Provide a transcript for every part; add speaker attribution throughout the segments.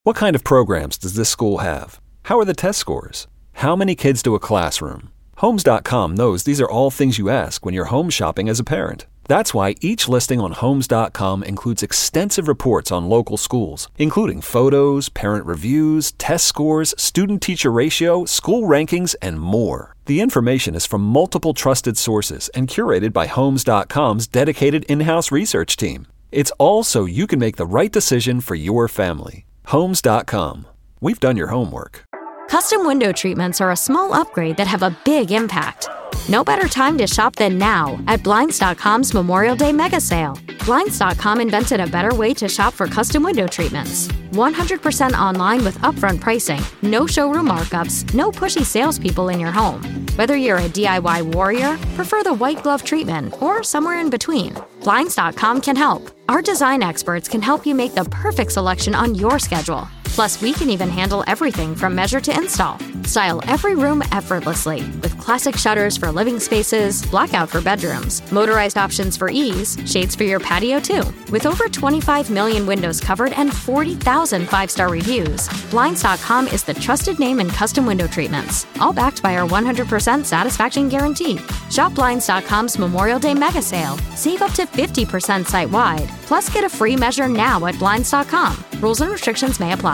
Speaker 1: What kind of programs does this school have? How are the test scores? How many kids to a classroom? Homes.com knows these are all things you ask when you're home shopping as a parent. That's why each listing on Homes.com includes extensive reports on local schools, including photos, parent reviews, test scores, student-teacher ratio, school rankings, and more. The information is from multiple trusted sources and curated by Homes.com's dedicated in-house research team. It's all so you can make the right decision for your family. Homes.com. We've done your homework.
Speaker 2: Custom window treatments are a small upgrade that have a big impact. No better time to shop than now at Blinds.com's Memorial Day Mega Sale. Blinds.com invented a better way to shop for custom window treatments. 100% online with upfront pricing, no showroom markups, no pushy salespeople in your home. Whether you're a DIY warrior, prefer the white glove treatment, or somewhere in between, Blinds.com can help. Our design experts can help you make the perfect selection on your schedule. Plus, we can even handle everything from measure to install. Style every room effortlessly with classic shutters for living spaces, blackout for bedrooms, motorized options for ease, shades for your patio too. With over 25 million windows covered and 40,000 five-star reviews, Blinds.com is the trusted name in custom window treatments, all backed by our 100% satisfaction guarantee. Shop Blinds.com's Memorial Day Mega Sale. Save up to 50% site-wide. Plus, get a free measure now at Blinds.com. Rules and restrictions may apply.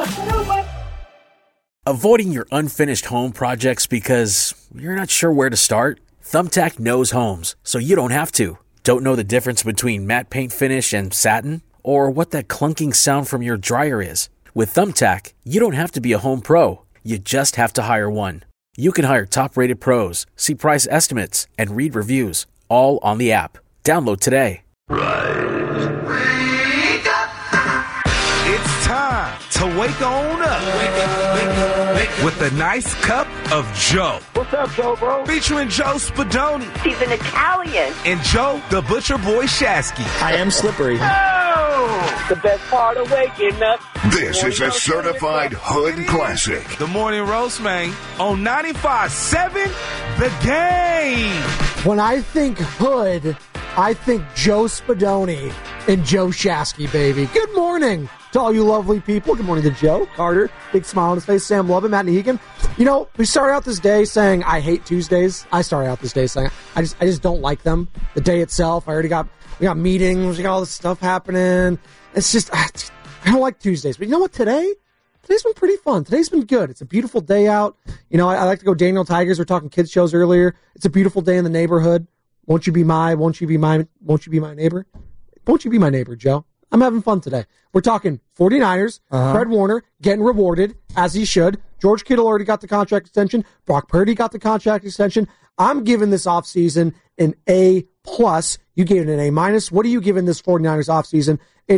Speaker 3: Avoiding your unfinished home projects because you're not sure where to start? Thumbtack knows homes, so you don't have to. Don't know the difference between matte paint finish and satin? Or what that clunking sound from your dryer is? With Thumbtack, you don't have to be a home pro. You just have to hire one. You can hire top-rated pros, see price estimates, and read reviews, all on the app. Download today.
Speaker 4: It's time to wake on up. Wake up. With a nice cup of Joe.
Speaker 5: What's up, Joe, bro?
Speaker 4: Featuring Joe Spadoni.
Speaker 5: He's an Italian.
Speaker 4: And Joe, the Butcher Boy Shasky.
Speaker 6: I am slippery.
Speaker 5: Oh, the best part of waking up.
Speaker 7: This is a certified hood classic.
Speaker 4: The Morning Roast, man, on 95.7 The Game.
Speaker 8: When I think hood, I think Joe Spadoni and Joe Shasky, baby. Good morning to all you lovely people. Good morning to Joe, Carter, big smile on his face, Sam Lovin, Matt Negan. You know, we started out this day saying, I hate Tuesdays. I started out this day saying, I just don't like them. The day itself, we got meetings, we got all this stuff happening. It's just, I don't like Tuesdays. But you know what, today's been pretty fun. Today's been good. It's a beautiful day out. You know, I like to go Daniel Tigers. We're talking kids shows earlier. It's a beautiful day in the neighborhood. Won't you be my neighbor? Won't you be my neighbor, Joe? I'm having fun today. We're talking 49ers, Fred Warner getting rewarded, as he should. George Kittle already got the contract extension. Brock Purdy got the contract extension. I'm giving this offseason an A+. You gave it an A-. What are you giving this 49ers offseason?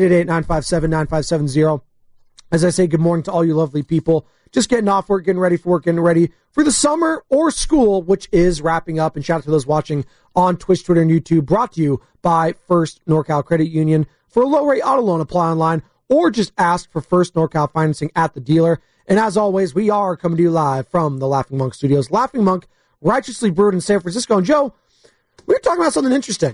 Speaker 8: 888-957-9570. As I say, good morning to all you lovely people. Just getting off work, getting ready for the summer or school, which is wrapping up. And shout out to those watching on Twitch, Twitter, and YouTube. Brought to you by First NorCal Credit Union. For a low-rate auto loan, apply online or just ask for First NorCal financing at the dealer. And as always, we are coming to you live from the Laughing Monk Studios. Laughing Monk, righteously brewed in San Francisco. And Joe, we were talking about something interesting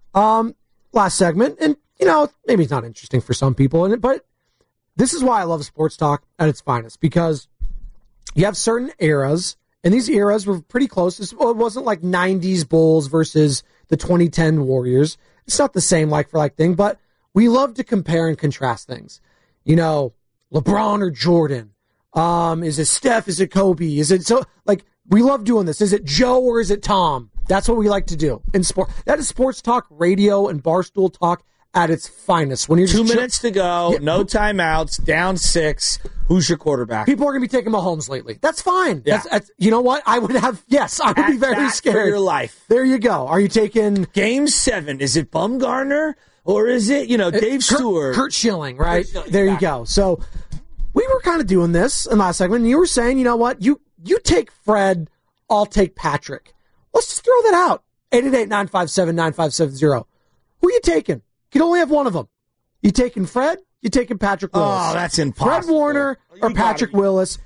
Speaker 8: last segment. And, you know, maybe it's not interesting for some people, but this is why I love sports talk at its finest, because you have certain eras, and these eras were pretty close. It wasn't like 90s Bulls versus the 2010 Warriors. It's not the same like for like thing, but we love to compare and contrast things. You know, LeBron or Jordan. Is it Steph? Is it Kobe? Is it so like we love doing this? Is it Joe or is it Tom? That's what we like to do in sport. That is sports talk, radio, and barstool talk at its finest. When you're
Speaker 6: 2 minutes to go, no timeouts, down 6. Who's your quarterback?
Speaker 8: People are going to be taking Mahomes lately. That's fine.
Speaker 6: Yeah.
Speaker 8: That's, you know what? I would be very scared.
Speaker 6: For your life.
Speaker 8: There you go. Are you taking
Speaker 6: Game 7? Is it Bumgarner or is it, Dave Stewart?
Speaker 8: Kurt Schilling, right? There you go. So we were kind of doing this in last segment, and you were saying, you know what? You take Fred, I'll take Patrick. Let's just throw that out. 888-957-9570. Who are you taking? You can only have one of them. You taking Fred? You taking Patrick Willis?
Speaker 6: Oh, that's impossible.
Speaker 8: Fred Warner or Patrick Willis?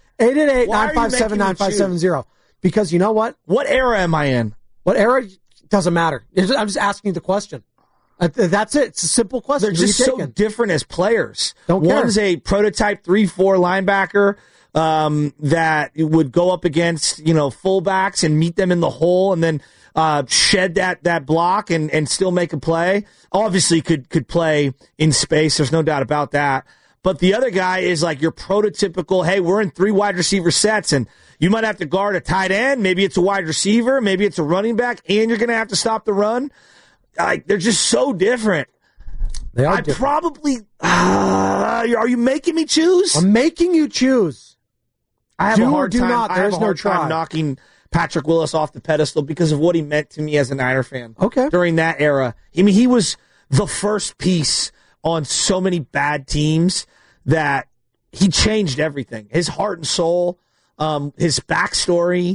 Speaker 8: 888-957-9570. Because you know what?
Speaker 6: What era am I in?
Speaker 8: What era? Doesn't matter. I'm just asking you the question. That's it. It's a simple question.
Speaker 6: They're just so different as players. One's a prototype 3-4 linebacker that would go up against, fullbacks and meet them in the hole and then shed that block and still make a play. Obviously could play in space. There's no doubt about that. But the other guy is like your prototypical, hey, we're in 3 wide receiver sets, and you might have to guard a tight end. Maybe it's a wide receiver. Maybe it's a running back, and you're going to have to stop the run. They're just so different.
Speaker 8: They are different.
Speaker 6: Probably, are you making me choose?
Speaker 8: I'm making you choose.
Speaker 6: I have a hard time.
Speaker 8: Not. There's no try.
Speaker 6: Knocking Patrick Willis off the pedestal because of what he meant to me as a Niner fan.
Speaker 8: Okay.
Speaker 6: During that era. I mean, he was the first piece on so many bad teams that he changed everything. His heart and soul, his backstory.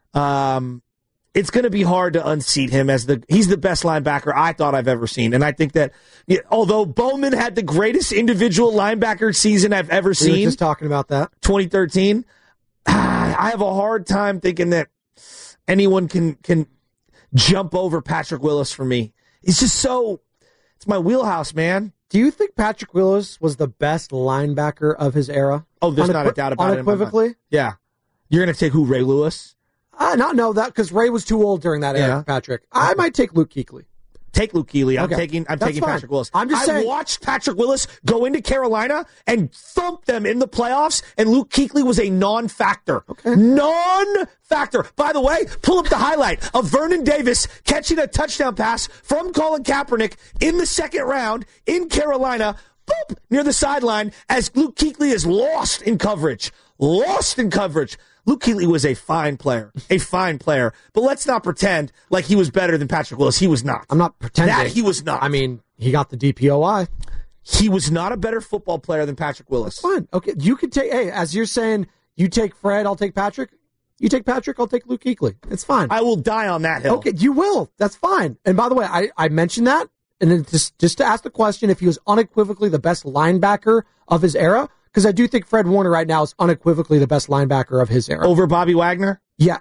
Speaker 6: It's going to be hard to unseat him as he's the best linebacker I thought I've ever seen. And I think that although Bowman had the greatest individual linebacker season I've ever seen.
Speaker 8: We were just talking about that.
Speaker 6: 2013. I have a hard time thinking that anyone can jump over Patrick Willis for me. It's just it's my wheelhouse, man.
Speaker 8: Do you think Patrick Willis was the best linebacker of his era?
Speaker 6: Oh, there's not a doubt about it.
Speaker 8: Unequivocally?
Speaker 6: Yeah. You're going to take who, Ray Lewis?
Speaker 8: Not know that because Ray was too old during that era, Patrick. I might take Luke Kuechly.
Speaker 6: Take Luke Kuechly. I'm
Speaker 8: Okay.
Speaker 6: taking
Speaker 8: That's
Speaker 6: Patrick
Speaker 8: fine.
Speaker 6: Willis.
Speaker 8: I'm just saying.
Speaker 6: I watched Patrick Willis go into Carolina and thump them in the playoffs, and Luke Kuechly was a non-factor.
Speaker 8: Okay.
Speaker 6: Non-factor. By the way, pull up the highlight of Vernon Davis catching a touchdown pass from Colin Kaepernick in the second round in Carolina, boop, near the sideline, as Luke Kuechly is lost in coverage. Lost in coverage. Luke Kuechly was a fine player. But let's not pretend like he was better than Patrick Willis. He was not.
Speaker 8: I'm not pretending.
Speaker 6: That he was not.
Speaker 8: I mean, he got the DPOI.
Speaker 6: He was not a better football player than Patrick Willis.
Speaker 8: Fine. Okay. You could take, as you're saying, you take Fred, I'll take Patrick. You take Patrick, I'll take Luke Kuechly. It's fine.
Speaker 6: I will die on that hill.
Speaker 8: Okay, you will. That's fine. And by the way, I mentioned that, and then just to ask the question if he was unequivocally the best linebacker of his era, because I do think Fred Warner right now is unequivocally the best linebacker of his era.
Speaker 6: Over Bobby Wagner?
Speaker 8: Yeah.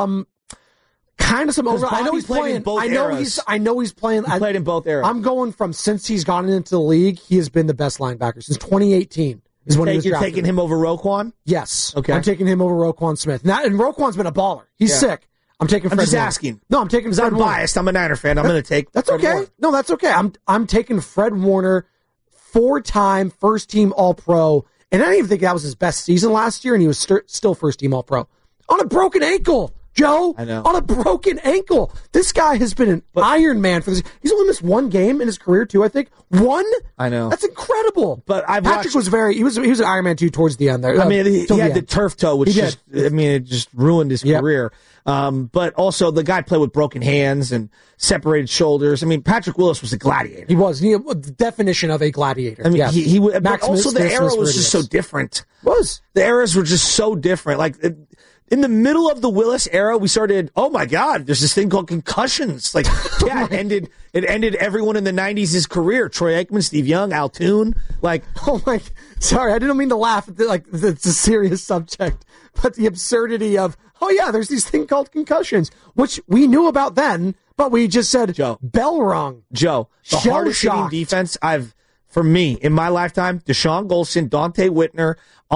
Speaker 8: Kind of some over. I know
Speaker 6: Bobby
Speaker 8: he's
Speaker 6: played
Speaker 8: playing.
Speaker 6: in both
Speaker 8: I know
Speaker 6: eras.
Speaker 8: he's playing.
Speaker 6: He played in both eras.
Speaker 8: I'm going from since he's gotten into the league, he has been the best linebacker since 2018. Is when he was
Speaker 6: You're
Speaker 8: drafted.
Speaker 6: taking him over Roquan?
Speaker 8: Yes.
Speaker 6: Okay.
Speaker 8: I'm taking him over Roquan Smith. And Roquan's been a baller. He's sick. I'm taking Fred
Speaker 6: I'm just
Speaker 8: Warner.
Speaker 6: asking.
Speaker 8: No, I'm taking Fred
Speaker 6: I'm
Speaker 8: Warner.
Speaker 6: biased. I'm a Niner fan. I'm going to take
Speaker 8: That's
Speaker 6: Fred
Speaker 8: okay.
Speaker 6: Warner.
Speaker 8: No, that's okay. I'm taking Fred Warner, 4-time first-team All-Pro, and I don't even think that was his best season last year, and he was still first-team All-Pro. On a broken ankle, Joe.
Speaker 6: I know.
Speaker 8: On a broken ankle. This guy has been an Iron Man for this. He's only missed one game in his career, too, I think. One?
Speaker 6: I know.
Speaker 8: That's incredible.
Speaker 6: But
Speaker 8: Patrick was he was an Iron Man, too, towards the end there.
Speaker 6: I mean, he had the turf toe, which it just ruined his
Speaker 8: Yep.
Speaker 6: career. But also, the guy played with broken hands and separated shoulders. I mean, Patrick Willis was a gladiator.
Speaker 8: He was. The definition of a gladiator.
Speaker 6: I mean,
Speaker 8: yes.
Speaker 6: he but
Speaker 8: Maximus
Speaker 6: also the era
Speaker 8: Decimus
Speaker 6: was just so
Speaker 8: Meridius.
Speaker 6: different.
Speaker 8: Was.
Speaker 6: The eras were just so different. Like, in the middle of the Willis era, we started, oh my God, there's this thing called concussions. Like, yeah, it ended everyone in the 90s' career. Troy Aikman, Steve Young, Al Toon. Like,
Speaker 8: oh my, sorry, I didn't mean to laugh at it's a serious subject, but the absurdity of, oh yeah, there's this thing called concussions, which we knew about then, but we just said,
Speaker 6: Joe,
Speaker 8: bell rung.
Speaker 6: Joe, the hardest hitting defense for me, in my lifetime, Deshaun Golson, Dante Whitner,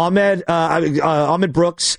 Speaker 6: Ahmed Brooks,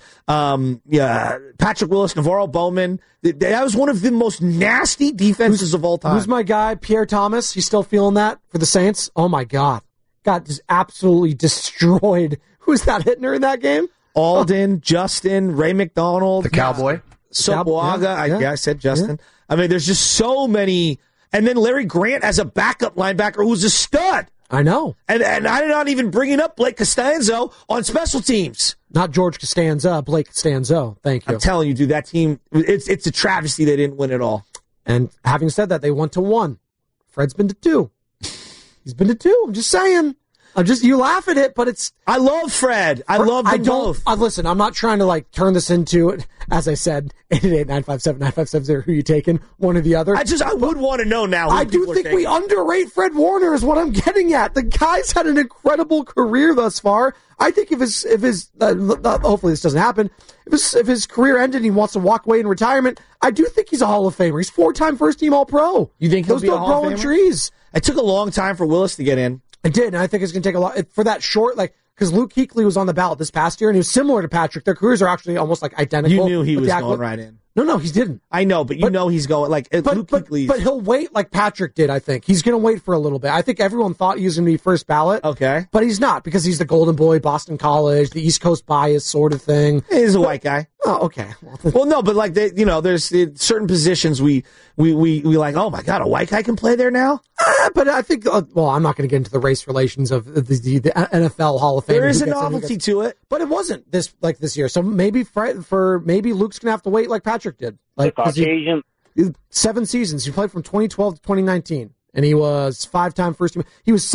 Speaker 6: Patrick Willis, Navarro Bowman. That was one of the most nasty defenses of all time.
Speaker 8: Who's my guy? Pierre Thomas. You still feeling that for the Saints? Oh my God. Got just absolutely destroyed. Who's that Hittner in that game?
Speaker 6: Alden, Justin, Ray McDonald.
Speaker 4: The Cowboy.
Speaker 6: Sopoaga. I said Justin. Yeah. I mean, there's just so many. And then Larry Grant as a backup linebacker who's a stud.
Speaker 8: I know.
Speaker 6: And I'm not even bringing up Blake Costanzo on special teams.
Speaker 8: Not George Costanza, Blake Costanzo. Thank you.
Speaker 6: I'm telling you, dude, that team, it's a travesty they didn't win it all.
Speaker 8: And having said that, they went to 1. Fred's been to 2. He's been to 2. I'm just saying. You laugh at it, but it's.
Speaker 6: I love Fred. I love them both.
Speaker 8: Listen, I'm not trying to turn this into, as I said, 888-957-9570. Who you taking? One or the other.
Speaker 6: I would want to know now.
Speaker 8: I do think we underrate Fred Warner is what I'm getting at. The guy's had an incredible career thus far. I think if his hopefully this doesn't happen. If his career ended and he wants to walk away in retirement, I do think he's a Hall of Famer. He's 4-time first team All-Pro.
Speaker 6: You think he'll be a Hall of Famer?
Speaker 8: Those don't grow in trees.
Speaker 6: It took a long time for Willis to get in.
Speaker 8: It did, and I think it's going to take a lot for that short, because Luke Kuechly was on the ballot this past year, and he was similar to Patrick. Their careers are actually almost identical.
Speaker 6: You knew he was going right in.
Speaker 8: No, he didn't.
Speaker 6: I know, but he's going Luke Kuechly.
Speaker 8: But he'll wait like Patrick did, I think. He's going to wait for a little bit. I think everyone thought he was going to be first ballot.
Speaker 6: Okay.
Speaker 8: But he's not, because he's the golden boy, Boston College, the East Coast bias sort of thing.
Speaker 6: He's a white guy.
Speaker 8: Oh, okay.
Speaker 6: Well, no, but there's certain positions we like, oh my God, a white guy can play there now?
Speaker 8: But I think, I'm not going to get into the race relations of the NFL Hall of Fame.
Speaker 6: There is a novelty to it.
Speaker 8: But it wasn't this year. So maybe maybe Luke's going to have to wait like Patrick did.
Speaker 5: The Caucasian.
Speaker 8: 7 seasons. He played from 2012 to 2019. And he was 5-time first team. He was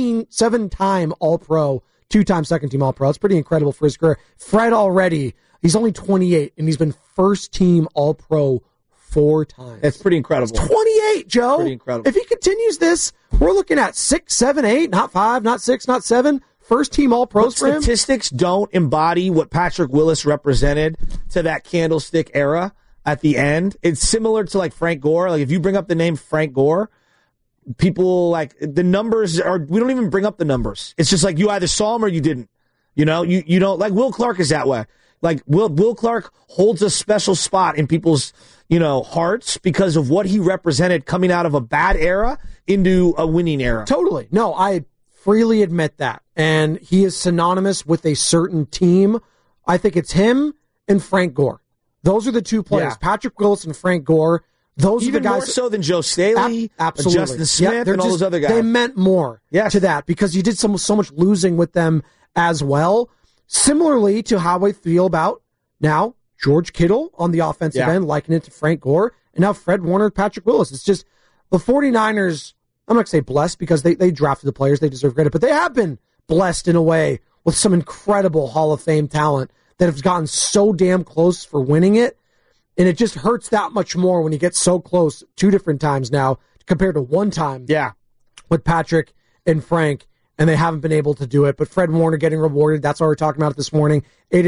Speaker 8: 7-time All-Pro, 2-time second-team All-Pro. That's pretty incredible for his career. Fred already, he's only 28, and he's been first-team All-Pro 4 times.
Speaker 6: That's pretty incredible.
Speaker 8: That's 28, Joe.
Speaker 6: Pretty incredible.
Speaker 8: If he continues this, we're looking at 6, 7, 8, not 5, not 6, not 7. First-team All-Pros for him.
Speaker 6: Statistics don't embody what Patrick Willis represented to that candlestick era at the end. It's similar to Frank Gore. If you bring up the name Frank Gore, people the numbers we don't even bring up the numbers. It's just you either saw him or you didn't. You don't, Will Clark is that way. Will Clark holds a special spot in people's, hearts because of what he represented coming out of a bad era into a winning era.
Speaker 8: Totally. No, I freely admit that. And he is synonymous with a certain team. I think it's him and Frank Gore. Those are the two players, Patrick Willis and Frank Gore. Those
Speaker 6: Even
Speaker 8: are the guys
Speaker 6: more so than Joe Staley,
Speaker 8: absolutely.
Speaker 6: Justin Smith, and all those other guys.
Speaker 8: They meant more to that because you did so much losing with them as well. Similarly to how I feel about now George Kittle on the offensive end, liking it to Frank Gore, and now Fred Warner, Patrick Willis. It's just the 49ers, I'm not going to say blessed because they drafted the players, they deserve credit, but they have been blessed in a way with some incredible Hall of Fame talent that have gotten so damn close for winning it. And it just hurts that much more when you get so close 2 different times now compared to one time with Patrick and Frank, and they haven't been able to do it. But Fred Warner getting rewarded, that's why we're talking about it this morning.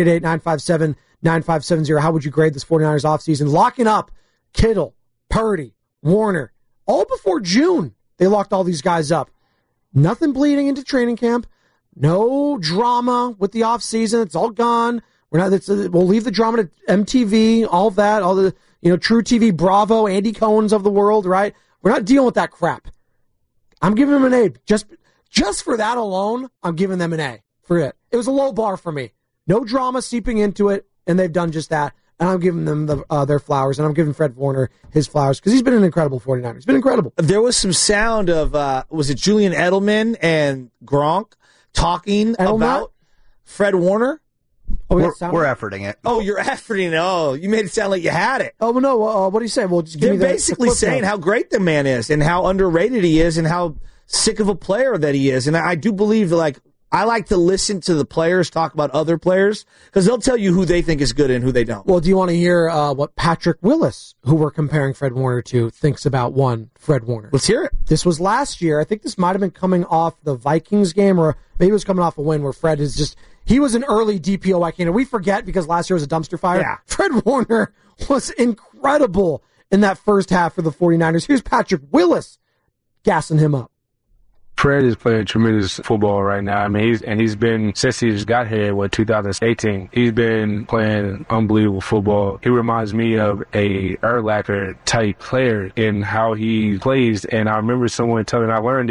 Speaker 8: 888-957-9570. How would you grade this 49ers offseason? Locking up Kittle, Purdy, Warner, all before June. They locked all these guys up. Nothing bleeding into training camp. No drama with the offseason. It's all gone. We'll leave the drama to MTV, all of that, all the True TV, Bravo, Andy Cohen's of the world, right? We're not dealing with that crap. I'm giving them an A. Just for that alone, I'm giving them an A for it. It was a low bar for me. No drama seeping into it, and they've done just that. And I'm giving them their flowers, and I'm giving Fred Warner his flowers because he's been an incredible 49er. He's been incredible.
Speaker 6: There was some sound of, was it Julian Edelman and Gronk talking about Fred Warner?
Speaker 9: Oh, we're efforting it.
Speaker 6: Oh, you're efforting it. Oh, you made it sound like you had it.
Speaker 8: Oh, no. What do you say? Well, just
Speaker 6: They're basically saying how great the man is and how underrated he is and how sick of a player that he is. And I do believe that, I like to listen to the players talk about other players because they'll tell you who they think is good and who they don't.
Speaker 8: Well, do you want to hear what Patrick Willis, who we're comparing Fred Warner to, thinks about Fred Warner?
Speaker 6: Let's hear it.
Speaker 8: This was last year. I think this might have been coming off the Vikings game, or maybe it was coming off a win where Fred is just... He was an early DPOY candidate. We forget because last year was a dumpster fire.
Speaker 6: Yeah.
Speaker 8: Fred Warner was incredible in that first half for the 49ers. Here's Patrick Willis gassing him up.
Speaker 10: Fred is playing tremendous football right now. I mean, he's been, since he just got here, 2018, he's been playing unbelievable football. He reminds me of a Urlacher type player in how he plays. And I remember someone telling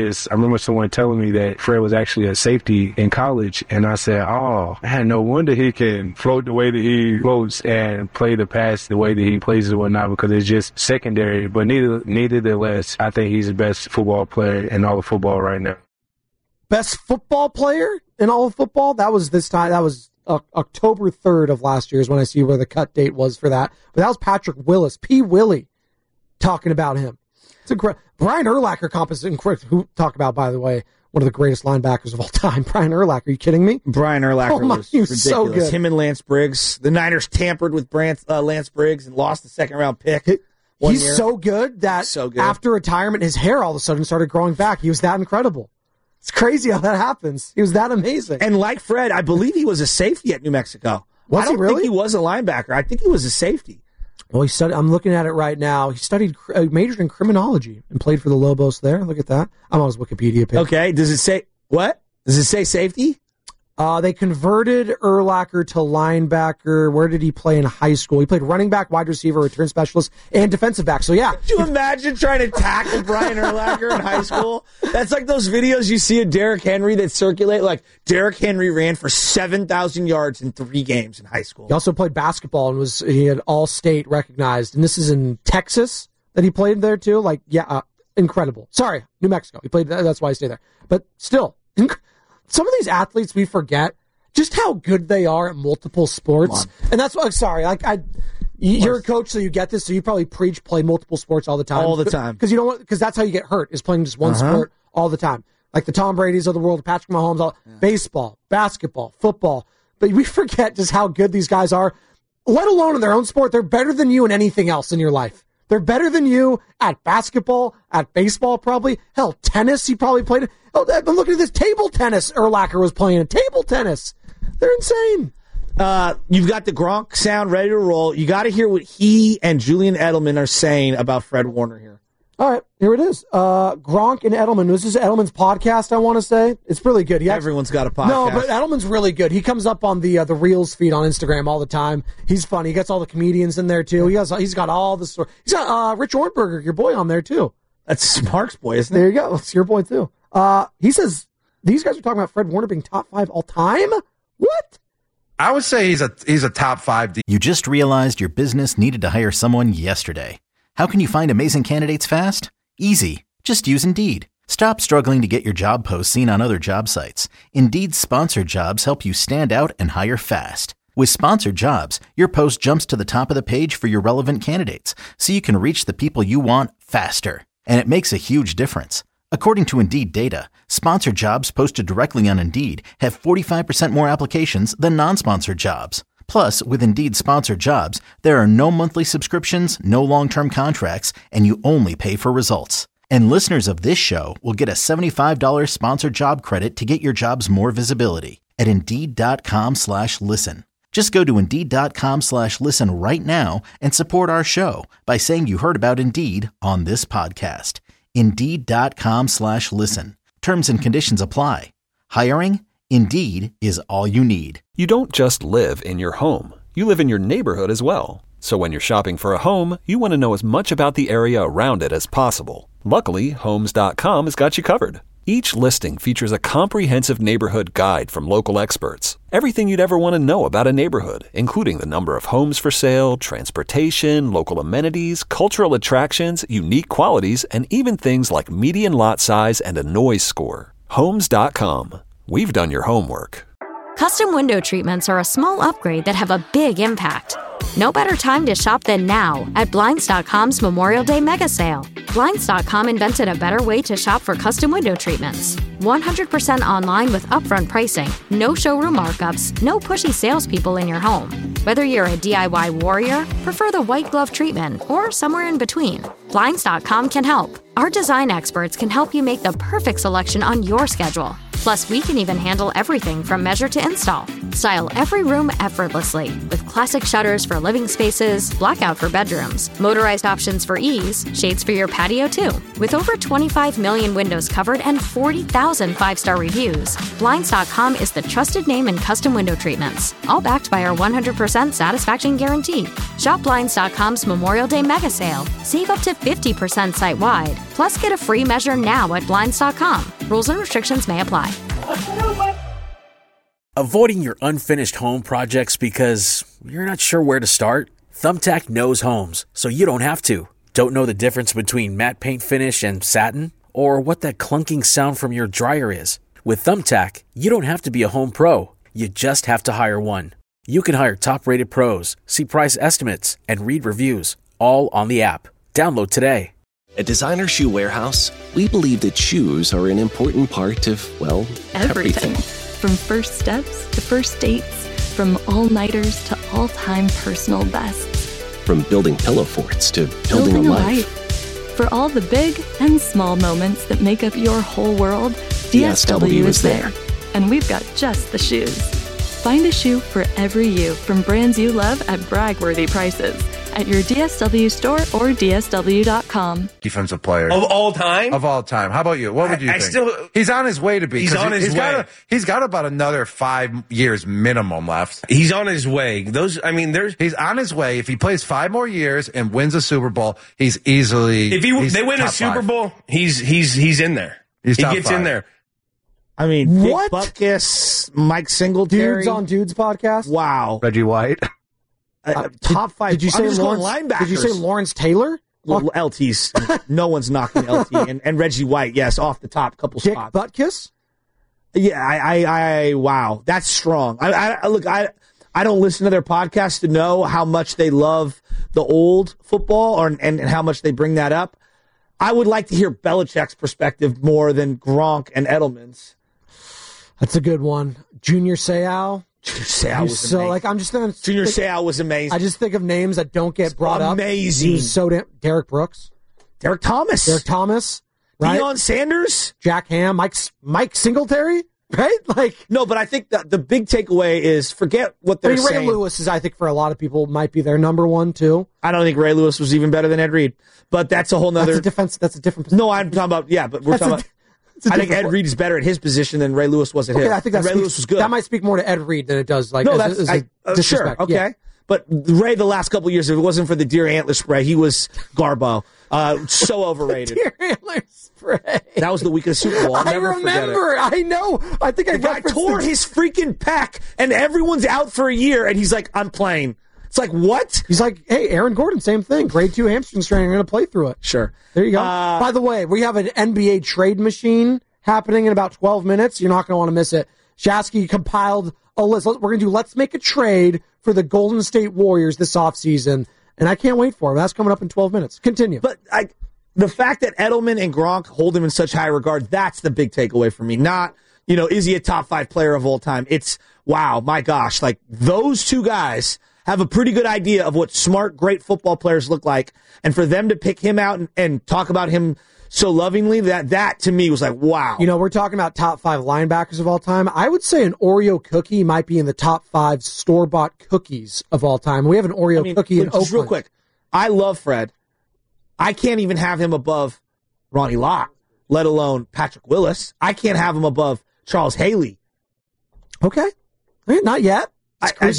Speaker 10: me that Fred was actually a safety in college. And I said, oh, man, no wonder he can float the way that he floats and play the pass the way that he plays and whatnot, because it's just secondary. But nevertheless, I think he's the best football player in all of football right now.
Speaker 8: Best football player in all of football? That was this time. That was October 3rd of last year is when I see where the cut date was for that. But that was Patrick Willis, P. Willie, talking about him. It's incredible. Brian Urlacher comp is incredible. Who talk about, by the way, one of the greatest linebackers of all time. Brian Urlacher. Are you kidding me?
Speaker 6: Brian Urlacher was ridiculous.
Speaker 8: So good.
Speaker 6: Him and Lance Briggs. The Niners tampered with Lance Briggs and lost the second-round pick.
Speaker 8: He's so good that after retirement, his hair all of a sudden started growing back. He was that incredible. It's crazy how that happens. He was that amazing.
Speaker 6: And like Fred, I believe he was a safety at New Mexico.
Speaker 8: Was
Speaker 6: I don't
Speaker 8: he really?
Speaker 6: think he was a linebacker. I think he was a safety.
Speaker 8: Well, I'm looking at it right now. He majored in criminology and played for the Lobos there. Look at that. I'm on his Wikipedia page.
Speaker 6: Okay. Does it say what? Does it say safety?
Speaker 8: They converted Urlacher to linebacker. Where did he play in high school? He played running back, wide receiver, return specialist, and defensive back. So, yeah.
Speaker 6: Could you imagine trying to tackle Brian Urlacher in high school? That's like those videos you see of Derrick Henry that circulate. Like, Derrick Henry ran for 7,000 yards in 3 games in high school.
Speaker 8: He also played basketball and he had all-state recognized. And this is in Texas that he played there, too. Like, yeah, incredible. Sorry, New Mexico. He played, that's why he stayed there. But still, some of these athletes, we forget just how good they are at multiple sports. And that's why, you're a coach, so you get this, so you probably play multiple sports all the time.
Speaker 6: All the time.
Speaker 8: Because that's how you get hurt, is playing just one sport all the time. Like the Tom Brady's of the world, Patrick Mahomes, baseball, basketball, football. But we forget just how good these guys are, let alone in their own sport. They're better than you in anything else in your life. They're better than you at basketball, at baseball probably. Hell, tennis, he probably played. Oh, I'm looking at this table tennis Urlacher was playing in. Table tennis. They're insane.
Speaker 6: You've got the Gronk sound ready to roll. You got to hear what he and Julian Edelman are saying about Fred Warner here.
Speaker 8: All right, here it is. Gronk and Edelman. This is Edelman's podcast, I want to say. It's really good.
Speaker 6: Everyone's got a podcast.
Speaker 8: No, but Edelman's really good. He comes up on the Reels feed on Instagram all the time. He's funny. He gets all the comedians in there, too. He's got all the stories. He's got Rich Ornberger, your boy, on there, too.
Speaker 6: That's Mark's boy, isn't it?
Speaker 8: There you go. It's your boy, too. He says these guys are talking about Fred Warner being top 5 all time? What?
Speaker 11: I would say he's a top 5.
Speaker 12: You just realized your business needed to hire someone yesterday. How can you find amazing candidates fast? Easy. Just use Indeed. Stop struggling to get your job posts seen on other job sites. Indeed's sponsored jobs help you stand out and hire fast. With sponsored jobs, your post jumps to the top of the page for your relevant candidates, so you can reach the people you want faster. And it makes a huge difference. According to Indeed data, sponsored jobs posted directly on Indeed have 45% more applications than non-sponsored jobs. Plus, with Indeed sponsored jobs, there are no monthly subscriptions, no long-term contracts, and you only pay for results. And listeners of this show will get a $75 sponsored job credit to get your jobs more visibility at Indeed.com/listen. Just go to Indeed.com/listen right now and support our show by saying you heard about Indeed on this podcast. Indeed.com/listen. Terms and conditions apply. Hiring? Indeed is all you need.
Speaker 1: You don't just live in your home. You live in your neighborhood as well. So when you're shopping for a home, you want to know as much about the area around it as possible. Luckily, Homes.com has got you covered. Each listing features a comprehensive neighborhood guide from local experts. Everything you'd ever want to know about a neighborhood, including the number of homes for sale, transportation, local amenities, cultural attractions, unique qualities, and even things like median lot size and a noise score. Homes.com. We've done your homework.
Speaker 2: Custom window treatments are a small upgrade that have a big impact. No better time to shop than now at Blinds.com's Memorial Day Mega Sale. Blinds.com invented a better way to shop for custom window treatments. 100% online with upfront pricing, no showroom markups, no pushy salespeople in your home. Whether you're a DIY warrior, prefer the white glove treatment, or somewhere in between, Blinds.com can help. Our design experts can help you make the perfect selection on your schedule. Plus, we can even handle everything from measure to install. Style every room effortlessly with classic shutters for living spaces, blackout for bedrooms, motorized options for ease, shades for your patio too. With over 25 million windows covered and 40,000 five-star reviews, Blinds.com is the trusted name in custom window treatments, all backed by our 100% satisfaction guarantee. Shop Blinds.com's Memorial Day Mega Sale. Save up to 50% site-wide. Plus, get a free measure now at Blinds.com. Rules and restrictions may apply.
Speaker 3: Avoiding your unfinished home projects because you're not sure where to start? Thumbtack knows homes, so you don't have to. Don't know the difference between matte paint finish and satin? Or what that clunking sound from your dryer is? With Thumbtack, you don't have to be a home pro. You just have to hire one. You can hire top-rated pros, see price estimates, and read reviews, all on the app. Download today.
Speaker 13: At Designer Shoe Warehouse, we believe that shoes are an important part of, well, everything.
Speaker 14: From first steps to first dates, from all-nighters to all-time personal bests.
Speaker 13: From building pillow forts to building a life.
Speaker 14: For all the big and small moments that make up your whole world, DSW is there. And we've got just the shoes. Find a shoe for every you from brands you love at brag-worthy prices. at your DSW store or DSW.com.
Speaker 11: Defensive player.
Speaker 15: Of all time?
Speaker 11: Of all time. How about you? What would you think? He's on his way to be.
Speaker 15: He's on his way.
Speaker 11: He's got about another 5 years minimum left.
Speaker 15: He's on his way.
Speaker 11: He's on his way. If he plays 5 more years and wins a Super Bowl, he's easily.
Speaker 15: If they win a Super Bowl, he's in there.
Speaker 11: He
Speaker 15: gets in there.
Speaker 6: I mean, Dick Butkus, Mike Singletary.
Speaker 8: Dudes on Dudes podcast?
Speaker 6: Wow.
Speaker 9: Reggie White.
Speaker 6: Top 5.
Speaker 8: Did you say
Speaker 6: linebackers?
Speaker 8: Did you say Lawrence Taylor?
Speaker 6: Well, LT's. No one's knocking LT. And Reggie White, yes, off the top, couple
Speaker 8: Dick
Speaker 6: spots.
Speaker 8: Butkus?
Speaker 6: Yeah, wow. That's strong. I don't listen to their podcast to know how much they love the old football and how much they bring that up. I would like to hear Belichick's perspective more than Gronk and Edelman's.
Speaker 8: That's a good one. Junior Seau.
Speaker 6: Junior Seau was amazing.
Speaker 8: I'm just thinking.
Speaker 6: Junior Seau was amazing.
Speaker 8: I just think of names that don't get brought up.
Speaker 6: Amazing.
Speaker 8: He was so Derek Brooks.
Speaker 6: Derek Thomas.
Speaker 8: Right?
Speaker 6: Deion Sanders.
Speaker 8: Jack Ham. Mike Singletary. Right?
Speaker 6: No, but I think the big takeaway is forget what they're saying.
Speaker 8: Ray Lewis is, I think, for a lot of people, might be their number one, too.
Speaker 6: I don't think Ray Lewis was even better than Ed Reed. But that's a whole nother.
Speaker 8: That's a different position.
Speaker 6: No, I'm talking about, but we're talking about. I think Ed Reed is better at his position than Ray Lewis was at his.
Speaker 8: I think
Speaker 6: Ray Lewis was good.
Speaker 8: That might speak more to Ed Reed than it does
Speaker 6: sure, okay. Yeah. But Ray, the last couple of years, if it wasn't for the deer antler spray, he was Garbo. So overrated.
Speaker 8: Deer antler spray.
Speaker 6: That was the week of the Super Bowl.
Speaker 8: I remember. I know. I think
Speaker 6: the guy tore his freaking pec, and everyone's out for a year, and he's like, "I'm playing." It's like, what?
Speaker 8: He's like, hey, Aaron Gordon, same thing. Grade 2 hamstring strain. I'm going to play through it.
Speaker 6: Sure.
Speaker 8: There you go. By the way, we have an NBA trade machine happening in about 12 minutes. You're not going to want to miss it. Shasky compiled a list. We're going to do Let's Make a Trade for the Golden State Warriors this offseason, and I can't wait for it. That's coming up in 12 minutes. Continue.
Speaker 6: But the fact that Edelman and Gronk hold him in such high regard, that's the big takeaway for me. Not, is he a top 5 player of all time? It's, wow, my gosh, like those two guys have a pretty good idea of what smart, great football players look like. And for them to pick him out and talk about him so lovingly, that to me was like, wow.
Speaker 8: We're talking about top 5 linebackers of all time. I would say an Oreo cookie might be in the top 5 store-bought cookies of all time. We have an Oreo cookie in Oakland.
Speaker 6: Real quick, I love Fred. I can't even have him above Ronnie Lott, let alone Patrick Willis. I can't have him above Charles Haley.
Speaker 8: Okay. Not yet.
Speaker 6: I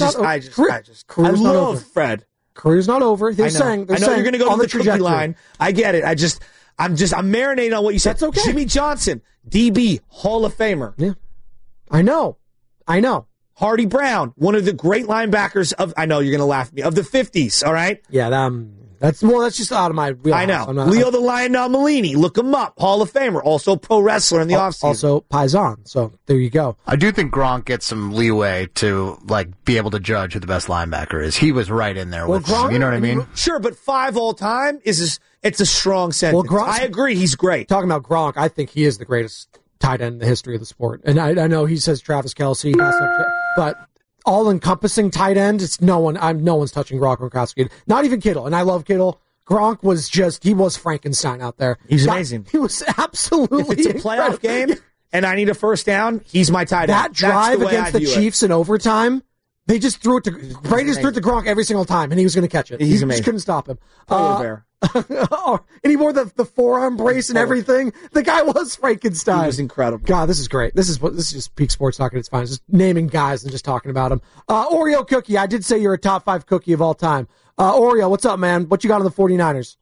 Speaker 6: love Fred.
Speaker 8: Career's not over. They're saying
Speaker 6: you're going to go on the cookie line. I get it. I'm marinating on what you said.
Speaker 8: That's okay.
Speaker 6: Jimmy Johnson, DB, Hall of Famer.
Speaker 8: Yeah. I know.
Speaker 6: Hardy Brown, one of the great linebackers I know you're going to laugh at me, of the 50s, all right?
Speaker 8: Yeah, that's just out of my wheelhouse.
Speaker 6: I know. Leo the Lion Malini, look him up. Hall of Famer, also pro wrestler in the offseason.
Speaker 8: Also Paisan, so there you go.
Speaker 9: I do think Gronk gets some leeway to be able to judge who the best linebacker is. He was right in there with Gronk, you know what I mean?
Speaker 6: Sure, but 5 all time it's a strong sentence.
Speaker 8: Well,
Speaker 6: I agree, he's great.
Speaker 8: Talking about Gronk, I think he is the greatest tight end in the history of the sport. And I know he says Travis Kelce, but all-encompassing tight end, it's no one's touching Gronk Gronkowski. Not even Kittle, and I love Kittle. Gronk was he was Frankenstein out there.
Speaker 6: He's amazing.
Speaker 8: He was absolutely
Speaker 6: If it's a playoff game and I need a first down, he's my tight end.
Speaker 8: That drive against the Chiefs in overtime, they just threw it to Brady just threw it to Gronk every single time, and he was going to catch it.
Speaker 6: He
Speaker 8: just couldn't stop him.
Speaker 6: Bear.
Speaker 8: And he wore the forearm brace and everything. The guy was Frankenstein.
Speaker 6: He was incredible.
Speaker 8: God, this is great. This is just peak sports talk at its finest. Just naming guys and just talking about them. Oreo cookie. I did say you're a top 5 cookie of all time. Oreo, what's up, man? What you got on the 49ers?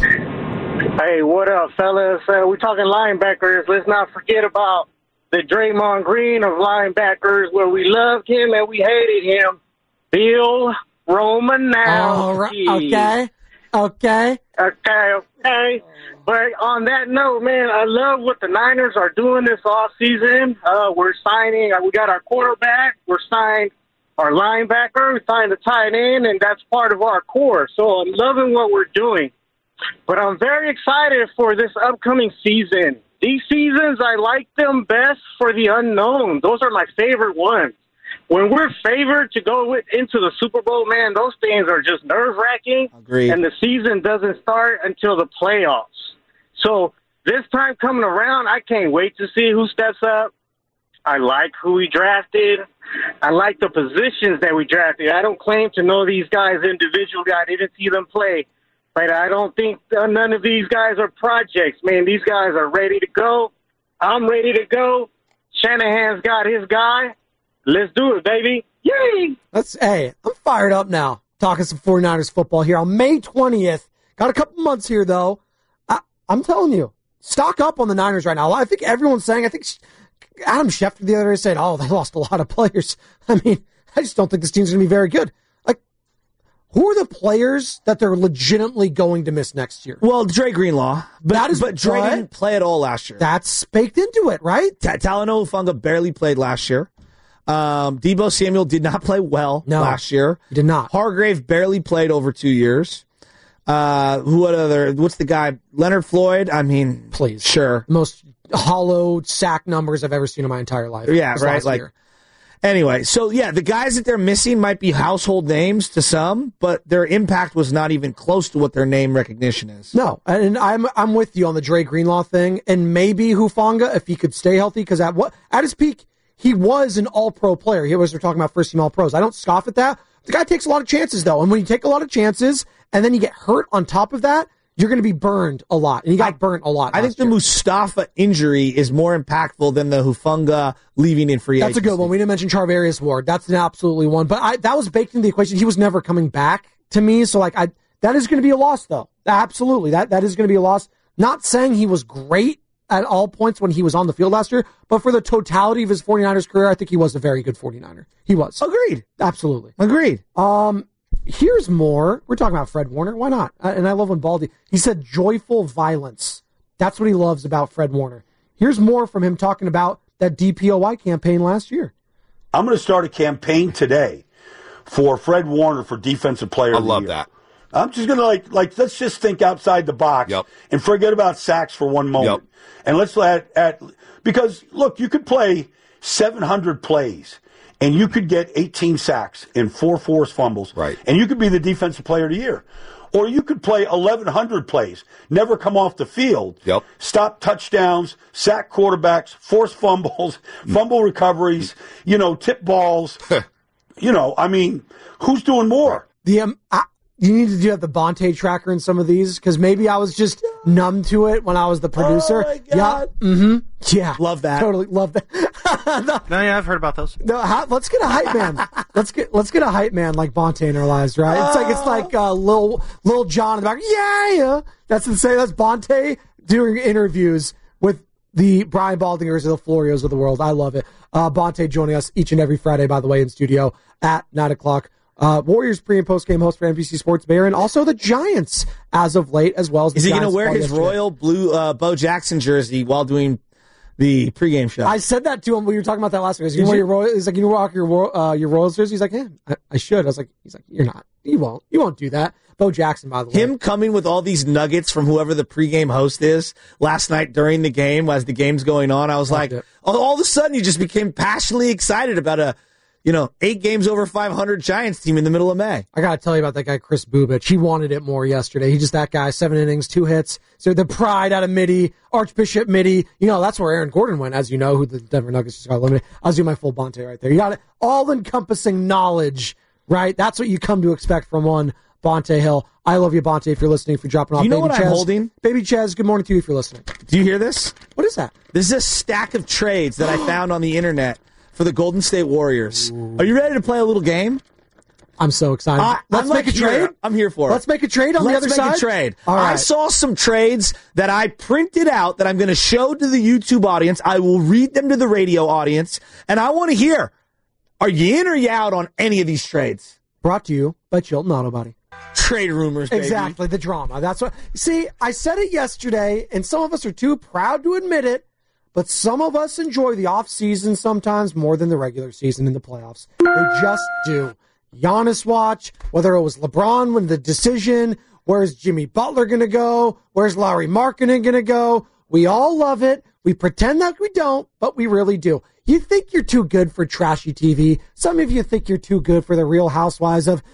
Speaker 16: Hey, what up, fellas? We're talking linebackers. Let's not forget about the Draymond Green of linebackers, where we loved him and we hated him. Bill Romanowski.
Speaker 8: Okay.
Speaker 16: But on that note, man, I love what the Niners are doing this offseason. We're signing. We got our quarterback. We're signed our linebacker. We signed the tight end, and that's part of our core. So I'm loving what we're doing. But I'm very excited for this upcoming season. These seasons, I like them best for the unknown. Those are my favorite ones. When we're favored to go into the Super Bowl, man, those things are just nerve-wracking.
Speaker 6: Agreed.
Speaker 16: And the season doesn't start until the playoffs. So this time coming around, I can't wait to see who steps up. I like who we drafted. I like the positions that we drafted. I don't claim to know these guys individually. I didn't see them play. But I don't think none of these guys are projects, man. These guys are ready to go. I'm ready to go. Shanahan's got his guy. Let's do it, baby. Yay!
Speaker 8: Hey, I'm fired up now. Talking some 49ers football here on May 20th. Got a couple months here, though. I'm telling you, stock up on the Niners right now. I think everyone's saying, I think Adam Schefter the other day said, oh, they lost a lot of players. I mean, I just don't think this team's going to be very good. Like, who are the players that they're legitimately going to miss next year?
Speaker 6: Well, Dre Greenlaw. But Dre didn't play at all last year.
Speaker 8: That's baked into it, right?
Speaker 6: Talanoa Hufanga barely played last year. Deebo Samuel did not play well last year.
Speaker 8: He did not.
Speaker 6: Hargrave barely played over 2 years. What's the guy? Leonard Floyd? I mean,
Speaker 8: please.
Speaker 6: Sure.
Speaker 8: Most hollow sack numbers I've ever seen in my entire life.
Speaker 6: Yeah, right. Anyway, so yeah, the guys that they're missing might be household names to some, but their impact was not even close to what their name recognition is.
Speaker 8: No, and I'm with you on the Dre Greenlaw thing, and maybe Hufanga if he could stay healthy, because at his peak he was an All-Pro player. We're talking about first-team All-Pros. I don't scoff at that. The guy takes a lot of chances though, and when you take a lot of chances and then you get hurt on top of that, you're going to be burned a lot. And he got burnt a lot.
Speaker 6: I think the Mustafa injury is more impactful than the Hufanga leaving in free agency.
Speaker 8: That's a good one. We didn't mention Charvarius Ward. That's an absolutely one. But that was baked into the equation. He was never coming back to me. So that is going to be a loss, though. Absolutely. That is going to be a loss. Not saying he was great at all points when he was on the field last year, but for the totality of his 49ers career, I think he was a very good 49er. He was.
Speaker 6: Agreed.
Speaker 8: Absolutely.
Speaker 6: Agreed.
Speaker 8: Here's more. We're talking about Fred Warner. Why not? And I love when Baldy, he said joyful violence. That's what he loves about Fred Warner. Here's more from him talking about that DPOY campaign last year.
Speaker 17: I'm going to start a campaign today for Fred Warner for Defensive Player of the Year.
Speaker 18: I love that.
Speaker 17: I'm just going to let's just think outside the box and forget about sacks for one moment. And let's because look, you could play 700 plays and you could get 18 sacks and 4 forced fumbles.
Speaker 18: Right.
Speaker 17: And you could be the Defensive Player of the Year. Or you could play 1,100 plays, never come off the field, stop touchdowns, sack quarterbacks, force fumbles, fumble recoveries, tip balls. I mean, who's doing more?
Speaker 8: You need to do the Bonte tracker in some of these, because maybe I was just numb to it when I was the producer.
Speaker 6: Oh, my God.
Speaker 8: Yeah. Mm-hmm. Yeah.
Speaker 6: Love that.
Speaker 8: Totally love that.
Speaker 9: No, yeah, I've heard about those.
Speaker 8: No, let's get a hype man. let's get a hype man like Bonte in our lives, right? It's like Lil John in the back. Yeah. That's insane. That's Bonte doing interviews with the Brian Baldingers or the Florios of the world. I love it. Bonte joining us each and every Friday, by the way, in studio at 9:00. Warriors pre- and post-game host for NBC Sports Bay Area, and also the Giants as of late, as well as the
Speaker 6: Is he
Speaker 8: going to
Speaker 6: wear his royal blue Bo Jackson jersey while doing the pregame show?
Speaker 8: I said that to him when you were talking about that last week. He's like, you rock your Royals jersey? He's like, yeah, I should. I was like, he's like, you're not. You won't. You won't do that. Bo Jackson, by the way.
Speaker 6: Him coming with all these nuggets from whoever the pregame host is last night during the game, as the game's going on, I was like, all of a sudden you just became passionately excited about a 8 games over 500 Giants team in the middle of May.
Speaker 8: I got to tell you about that guy, Chris Bubich. He wanted it more yesterday. He's just that guy. 7 innings, 2 hits. So the pride out of Mitty, Archbishop Mitty. That's where Aaron Gordon went, as you know, who the Denver Nuggets just got eliminated. I was doing my full Bonte right there. You got it. All-encompassing knowledge, right? That's what you come to expect from one Bonte Hill. I love you, Bonte, if you're listening, if you're dropping off.
Speaker 6: Do you know
Speaker 8: Baby
Speaker 6: what I'm holding?
Speaker 8: Baby Chez, good morning to you if you're listening.
Speaker 6: Do you hear this?
Speaker 8: What is that?
Speaker 6: This is a stack of trades that I found on the internet for the Golden State Warriors. Ooh. Are you ready to play a little game?
Speaker 8: I'm so excited. Let's make a trade.
Speaker 6: I'm here for it.
Speaker 8: Let's make a trade on the other side.
Speaker 6: Let's make a trade.
Speaker 8: All right.
Speaker 6: I saw some trades that I printed out that I'm going to show to the YouTube audience. I will read them to the radio audience, and I want to hear, are you in or you out on any of these trades?
Speaker 8: Brought to you by Chilton Auto Body.
Speaker 6: Trade rumors, baby.
Speaker 8: Exactly, the drama. That's what. See, I said it yesterday, and some of us are too proud to admit it, but some of us enjoy the offseason sometimes more than the regular season in the playoffs. They just do. Giannis watch, whether it was LeBron when the decision, where's Jimmy Butler going to go, where's Larry Markkinen going to go. We all love it. We pretend that we don't, but we really do. You think you're too good for trashy TV. Some of you think you're too good for the Real Housewives of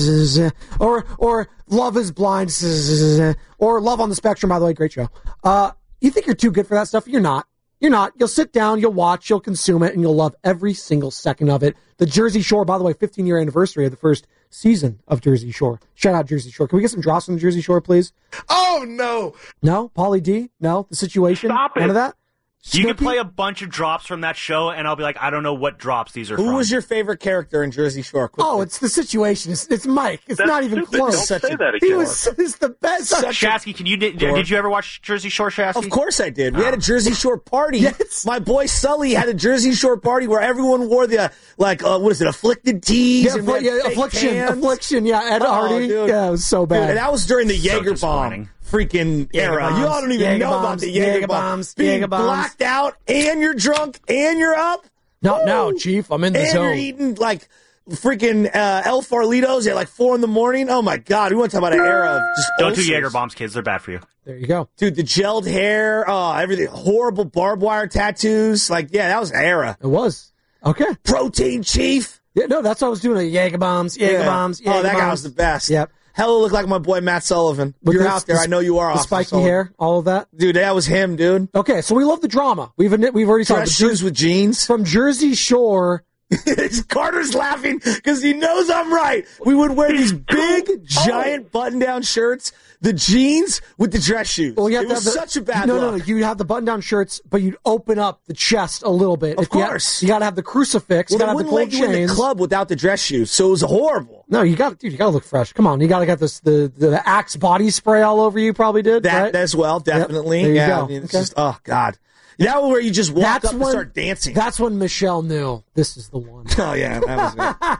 Speaker 8: or Love is Blind or Love on the Spectrum, by the way, great show. You think you're too good for that stuff. You're not. You're not. You'll sit down, you'll watch, you'll consume it, and you'll love every single second of it. The Jersey Shore, by the way, 15-year anniversary of the first season of Jersey Shore. Shout out Jersey Shore. Can we get some drops on the Jersey Shore, please?
Speaker 18: Oh, no.
Speaker 8: No? Pauly D? No? The Situation?
Speaker 18: Stop it.
Speaker 8: None of that?
Speaker 18: You can play a bunch of drops from that show, and I'll be like, I don't know what drops these are from.
Speaker 6: Who was your favorite character in Jersey Shore? Quickly.
Speaker 8: Oh, it's The Situation. It's Mike. It's not even close.
Speaker 6: Don't say that
Speaker 8: He was the best.
Speaker 18: Shasky, did you ever watch Jersey Shore, Shasky?
Speaker 6: Of course I did. We had a Jersey Shore party. Yes. My boy Sully had a Jersey Shore party where everyone wore the, what is it, afflicted tees?
Speaker 8: Yeah,
Speaker 6: and we had fake tans.
Speaker 8: Affliction, yeah, Ed Hardy.
Speaker 6: Dude.
Speaker 8: Yeah, it was so bad.
Speaker 6: Dude, and that was during the Jaeger bomb freaking era. You all don't even know about the Jaeger bombs. Being blacked out, and you're drunk, and you're up.
Speaker 8: Not now, Chief. I'm in the zone.
Speaker 6: And you're eating, freaking El Farlitos at 4 in the morning. Oh, my God. We want to talk about an era of just
Speaker 18: Don't
Speaker 6: ulcers.
Speaker 18: do Jaeger bombs, kids. They're bad for you.
Speaker 8: There you go.
Speaker 6: Dude, the gelled hair, everything. Horrible barbed wire tattoos. That was an era.
Speaker 8: It was. Okay.
Speaker 6: Protein Chief.
Speaker 8: Yeah, no, that's what I was doing. Jaeger bombs.
Speaker 6: Oh, that guy was the best.
Speaker 8: Yep.
Speaker 6: Hella looked like my boy Matt Sullivan. You're out there. I know you are.
Speaker 8: The spiky hair, all of that.
Speaker 6: Dude, that was him, dude.
Speaker 8: Okay, so we love the drama. We've already talked about
Speaker 6: shoes with jeans
Speaker 8: from Jersey Shore.
Speaker 6: Carter's laughing because he knows I'm right. We would wear these big, giant button-down shirts, the jeans with the dress shoes. Well, it was such a bad look.
Speaker 8: No. You'd have the button-down shirts, but you'd open up the chest a little bit.
Speaker 6: Of course.
Speaker 8: You got to have the crucifix.
Speaker 6: Well,
Speaker 8: you got to have the gold chains.
Speaker 6: You in the club without the dress shoes, so it was horrible.
Speaker 8: No, you got to look fresh. Come on, you got to get the Axe body spray all over you. Probably did
Speaker 6: that
Speaker 8: right?
Speaker 6: as well. Definitely.
Speaker 8: Yep. There you go.
Speaker 6: I mean, it's just God. That was where you just walk up and start dancing.
Speaker 8: That's when Michelle knew this is the one.
Speaker 6: Oh, yeah, that was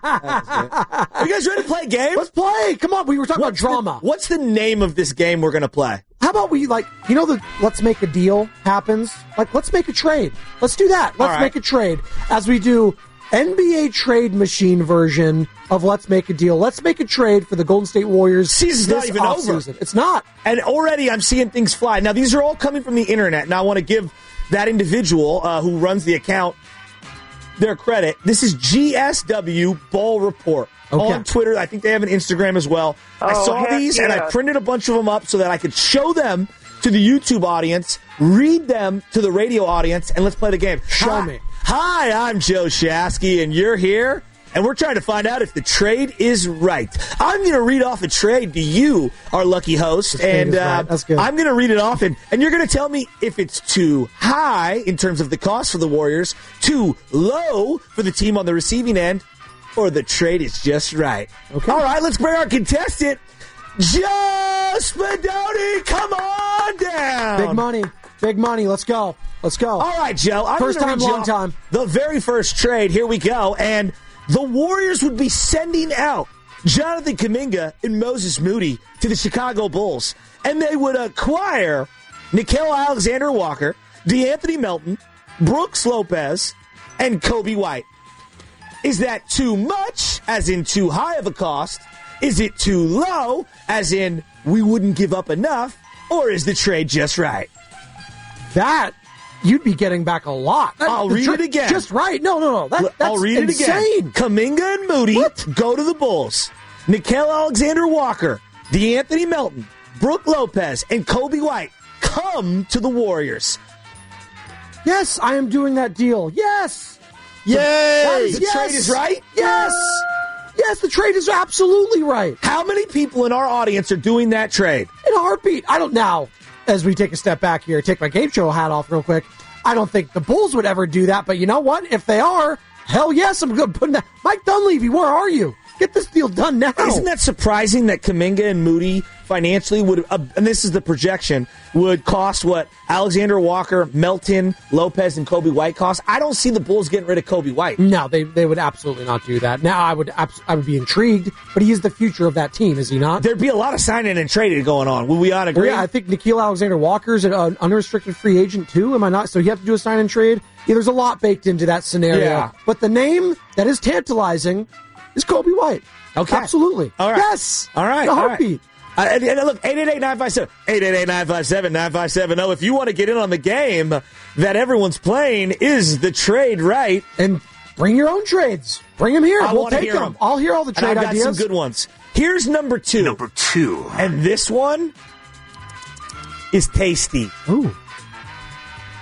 Speaker 6: it. Are you guys ready to play a game?
Speaker 8: Let's play. Come on, we were talking about drama.
Speaker 6: What's the name of this game we're going to play?
Speaker 8: How about we, the let's make a deal happens? Let's make a trade. Let's do that. Let's make a trade as we do NBA trade machine version of Let's Make a Deal. Let's make a trade for the Golden State Warriors.
Speaker 6: Season's not even over.
Speaker 8: It's not.
Speaker 6: And already I'm seeing things fly. Now, these are all coming from the internet, and I want to give that individual who runs the account their credit. This is GSW Ball Report on Twitter. I think they have an Instagram as well. I saw these and I printed a bunch of them up so that I could show them to the YouTube audience, read them to the radio audience, and let's play the game.
Speaker 8: Show me.
Speaker 6: Hi, I'm Joe Shasky, and you're here. And we're trying to find out if the trade is right. I'm going to read off a trade to you, our lucky host, and
Speaker 8: That's good.
Speaker 6: I'm going to read it off, and you're going to tell me if it's too high in terms of the cost for the Warriors, too low for the team on the receiving end, or the trade is just right.
Speaker 8: Okay.
Speaker 6: All right, let's bring our contestant, Joe Spadoni. Come on down.
Speaker 8: Big money. Let's go.
Speaker 6: All right, Joe.
Speaker 8: First time, long time.
Speaker 6: The very first trade. Here we go, and the Warriors would be sending out Jonathan Kuminga and Moses Moody to the Chicago Bulls, and they would acquire Nickeil Alexander-Walker, DeAnthony Melton, Brooks Lopez, and Kobe White. Is that too much, as in too high of a cost? Is it too low, as in we wouldn't give up enough? Or is the trade just right?
Speaker 8: That you'd be getting back a lot.
Speaker 6: I'll read it again.
Speaker 8: Just right. No. That's
Speaker 6: I'll read
Speaker 8: insane.
Speaker 6: it again. Kuminga and Moody go to the Bulls. Nickeil Alexander-Walker, DeAnthony Melton, Brooke Lopez, and Kobe White come to the Warriors.
Speaker 8: Yes, I am doing that deal. Yes.
Speaker 6: Yay! The trade is right?
Speaker 8: Yes. Yes, the trade is absolutely right.
Speaker 6: How many people in our audience are doing that trade?
Speaker 8: In a heartbeat. I don't know. As we take a step back here, take my game show hat off real quick. I don't think the Bulls would ever do that, but you know what? If they are, hell yes, I'm good putting that. Mike Dunleavy, where are you? Get this deal done now.
Speaker 6: Isn't that surprising that Kuminga and Moody financially would, and this is the projection, would cost what Alexander Walker, Melton, Lopez, and Kobe White cost? I don't see the Bulls getting rid of Kobe White.
Speaker 8: No, they would absolutely not do that. Now, I would be intrigued, but he is the future of that team, is he not?
Speaker 6: There'd be a lot of signing and trading going on. Would we all agree?
Speaker 8: Well, yeah, I think Nickeil Alexander-Walker's an unrestricted free agent, too. Am I not? So you have to do a sign and trade? Yeah, there's a lot baked into that scenario.
Speaker 6: Yeah.
Speaker 8: But the name that is tantalizing is Kobe White.
Speaker 6: Okay.
Speaker 8: Absolutely.
Speaker 6: All right.
Speaker 8: Yes.
Speaker 6: All right.
Speaker 8: A heartbeat.
Speaker 6: And look, 888-957, 888-957-9570. If you want to get in on the game that everyone's playing, is the trade right?
Speaker 8: And bring your own trades. Bring them here. We'll take
Speaker 6: hear
Speaker 8: them. I'll hear all the trade
Speaker 6: I've got
Speaker 8: ideas.
Speaker 6: some good ones. Here's number two. And this one is tasty.
Speaker 8: Ooh.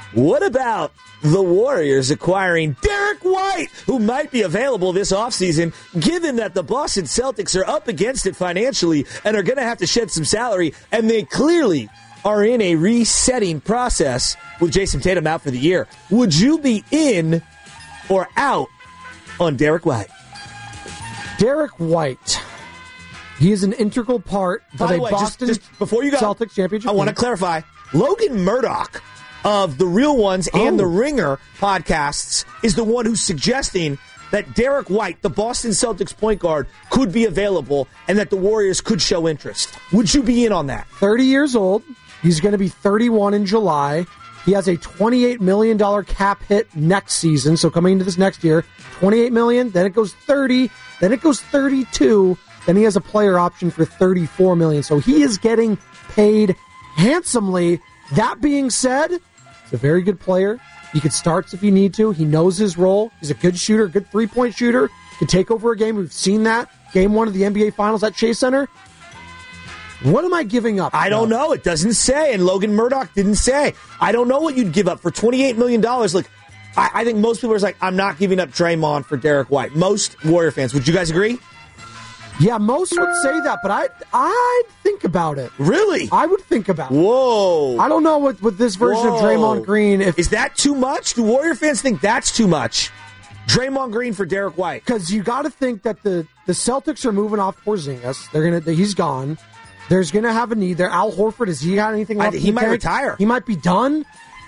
Speaker 6: What about the Warriors acquiring Derek White, who might be available this offseason, given that the Boston Celtics are up against it financially and are going to have to shed some salary, and they clearly are in a resetting process with Jason Tatum out for the year? Would you be in or out on Derek White?
Speaker 8: Derek White. He is an integral part of a Boston
Speaker 6: just before you go,
Speaker 8: Celtics championship.
Speaker 6: I want to clarify. Logan Murdoch of The Real Ones and The Ringer podcasts is the one who's suggesting that Derek White, the Boston Celtics point guard, could be available and that the Warriors could show interest. Would you be in on that?
Speaker 8: 30 years old. He's going to be 31 in July. He has a $28 million cap hit next season. So coming into this next year, $28 million, then it goes 30, then it goes 32, then he has a player option for $34 million. So he is getting paid handsomely. That being said, he's a very good player. He could start if you need to. He knows his role. He's a good shooter, good three-point shooter. Can take over a game. We've seen that. Game 1 of the NBA Finals at Chase Center. What am I giving up?
Speaker 6: I don't know. It doesn't say, and Logan Murdoch didn't say. I don't know what you'd give up for $28 million. Look, I think most people are like, I'm not giving up Draymond for Derek White. Most Warrior fans. Would you guys agree?
Speaker 8: Yeah, most would say that, but I'd think about it.
Speaker 6: Really?
Speaker 8: I would think about it.
Speaker 6: Whoa.
Speaker 8: I don't know with this version of Draymond Green.
Speaker 6: Is that too much? Do Warrior fans think that's too much? Draymond Green for Derek White.
Speaker 8: Because you got to think that the Celtics are moving off Porzingis. He's gone. There's going to have a need there. Al Horford, has he got anything left?
Speaker 6: He might retire.
Speaker 8: He might be done.